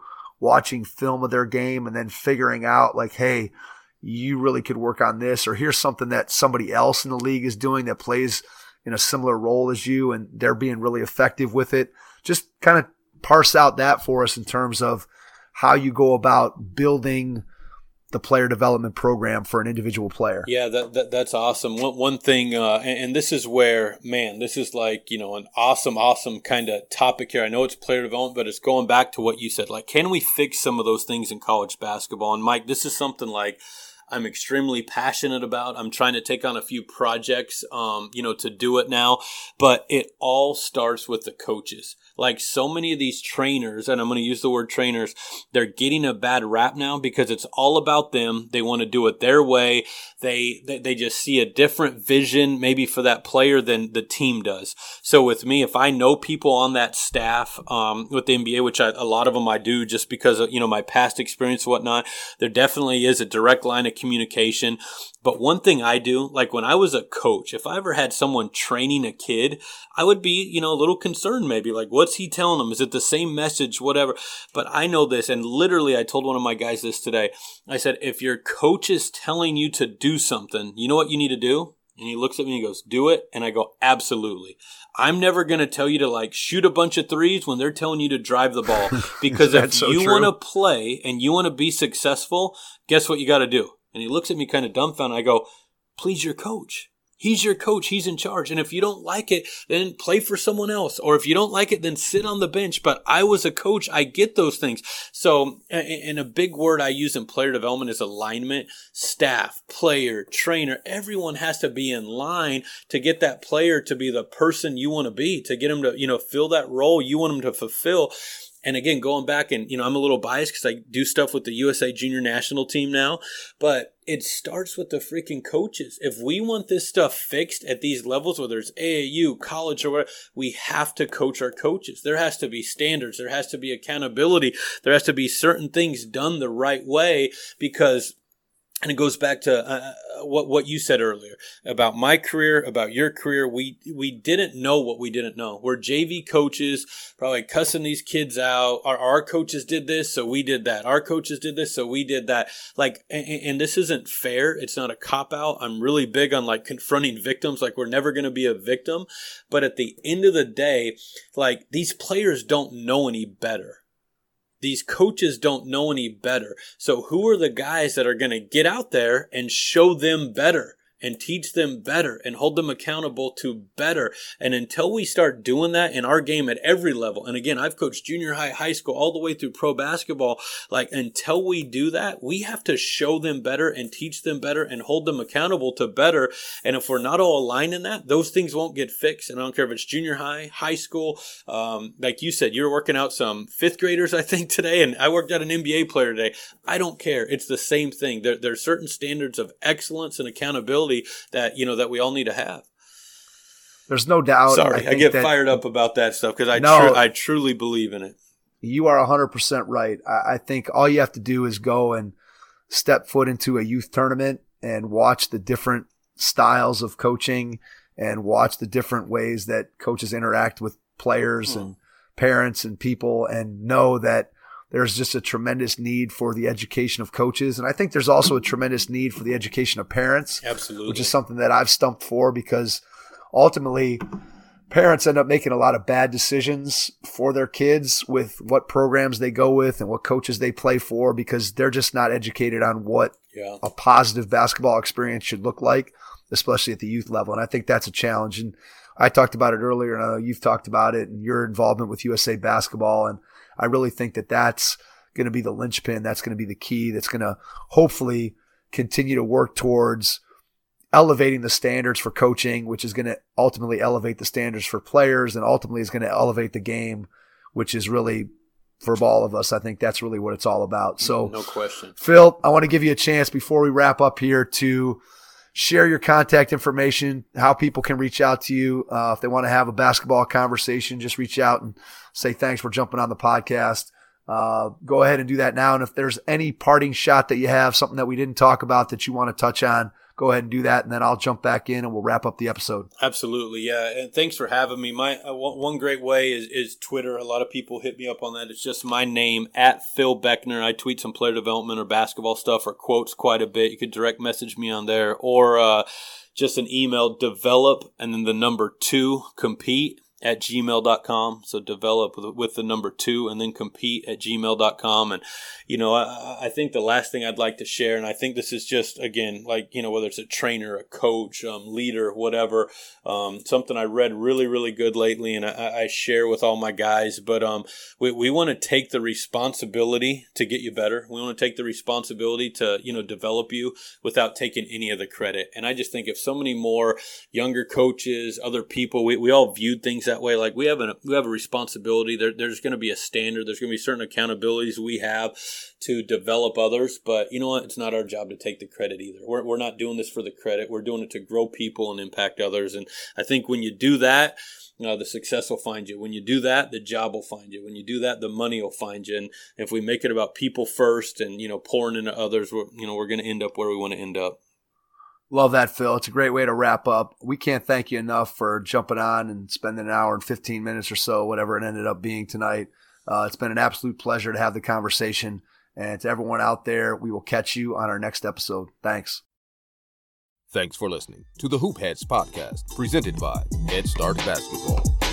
watching film of their game and then figuring out like, hey, you really could work on this, or here's something that somebody else in the league is doing that plays in a similar role as you and they're being really effective with it. Just kind of parse out that for us in terms of how you go about building the player development program for an individual player. Yeah, that's awesome. One thing, and this is where, man, this is like, an awesome kind of topic here. I know it's player development, but it's going back to what you said. Like, can we fix some of those things in college basketball? And Mike, this is something like I'm extremely passionate about. I'm trying to take on a few projects, to do it now, but it all starts with the coaches. Like so many of these trainers, and I'm going to use the word trainers, they're getting a bad rap now because it's all about them. They want to do it their way. They just see a different vision maybe for that player than the team does. So with me, if I know people on that staff with the NBA, which a lot of them I do just because of, my past experience and whatnot, there definitely is a direct line of communication. But one thing I do, like when I was a coach, if I ever had someone training a kid, I would be, a little concerned maybe, like, what's he telling them? Is it the same message, whatever? But I know this, and literally I told one of my guys this today. I said, if your coach is telling you to do something, you know what you need to do? And he looks at me and he goes, do it. And I go, absolutely. I'm never going to tell you to like shoot a bunch of threes when they're telling you to drive the ball. Because if you want to play and you want to be successful, guess what you got to do? And he looks at me kind of dumbfounded. I go, please your coach. He's your coach. He's in charge. And if you don't like it, then play for someone else. Or if you don't like it, then sit on the bench. But I was a coach. I get those things. So, and a big word I use in player development is alignment. Staff, player, trainer, everyone has to be in line to get that player to be the person you want to be, to get him to, fill that role you want him to fulfill. And again, going back and, I'm a little biased because I do stuff with the USA Junior National Team now, but it starts with the freaking coaches. If we want this stuff fixed at these levels, whether it's AAU, college, or whatever, we have to coach our coaches. There has to be standards. There has to be accountability. There has to be certain things done the right way because, and it goes back to what you said earlier about my career, about your career. We didn't know what we didn't know. We're JV coaches, probably cussing these kids out. Our coaches did this, so we did that. Our coaches did this, so we did that. Like, and this isn't fair. It's not a cop-out. I'm really big on like confronting victims. Like, we're never going to be a victim. But at the end of the day, like, these players don't know any better. These coaches don't know any better. So who are the guys that are going to get out there and show them better and teach them better and hold them accountable to better? And until we start doing that in our game at every level, and again, I've coached junior high, high school, all the way through pro basketball, like until we do that, we have to show them better and teach them better and hold them accountable to better. And if we're not all aligned in that, those things won't get fixed. And I don't care if it's junior high, high school. Like you said, you're working out some fifth graders, I think, today, and I worked out an NBA player today. I don't care. It's the same thing. There are certain standards of excellence and accountability that that we all need to have. There's no doubt. Sorry, I get fired up about that stuff because I truly believe in it. You are 100% right. I think all you have to do is go and step foot into a youth tournament and watch the different styles of coaching and watch the different ways that coaches interact with players and parents and people, and know that there's just a tremendous need for the education of coaches. And I think there's also a tremendous need for the education of parents. Absolutely. Which is something that I've stumped for, because ultimately parents end up making a lot of bad decisions for their kids with what programs they go with and what coaches they play for, because they're just not educated on what a positive basketball experience should look like, especially at the youth level. And I think that's a challenge. And I talked about it earlier, and I know you've talked about it and your involvement with USA Basketball. And I really think that that's going to be the linchpin. That's going to be the key. That's going to hopefully continue to work towards elevating the standards for coaching, which is going to ultimately elevate the standards for players, and ultimately is going to elevate the game, which is really, for all of us, I think that's really what it's all about. So, no question. Phil, I want to give you a chance before we wrap up here to share your contact information, how people can reach out to you. If they want to have a basketball conversation, just reach out and say thanks for jumping on the podcast. Go ahead and do that now. And if there's any parting shot that you have, something that we didn't talk about that you want to touch on, go ahead and do that, and then I'll jump back in and we'll wrap up the episode. Absolutely, yeah. And thanks for having me. My one great way is Twitter. A lot of people hit me up on that. It's just my name, @PhilBeckner. I tweet some player development or basketball stuff or quotes quite a bit. You could direct message me on there, or just an email, develop, and then the number 2, compete @gmail.com. So develop with the number 2 and then compete @gmail.com. And, I think the last thing I'd like to share, and I think this is just, again, like, whether it's a trainer, a coach, leader, whatever, something I read really, really good lately, and I share with all my guys, but we want to take the responsibility to get you better. We want to take the responsibility to, develop you without taking any of the credit. And I just think if so many more younger coaches, other people, we all viewed things that way. Like we have a responsibility. There's going to be a standard. There's going to be certain accountabilities we have to develop others. But you know what? It's not our job to take the credit either. We're not doing this for the credit. We're doing it to grow people and impact others. And I think when you do that, the success will find you. When you do that, the job will find you. When you do that, the money will find you. And if we make it about people first and, pouring into others, we're going to end up where we want to end up. Love that, Phil. It's a great way to wrap up. We can't thank you enough for jumping on and spending an hour and 15 minutes or so, whatever it ended up being tonight. It's been an absolute pleasure to have the conversation. And to everyone out there, we will catch you on our next episode. Thanks. Thanks for listening to the Hoop Heads podcast, presented by Head Start Basketball.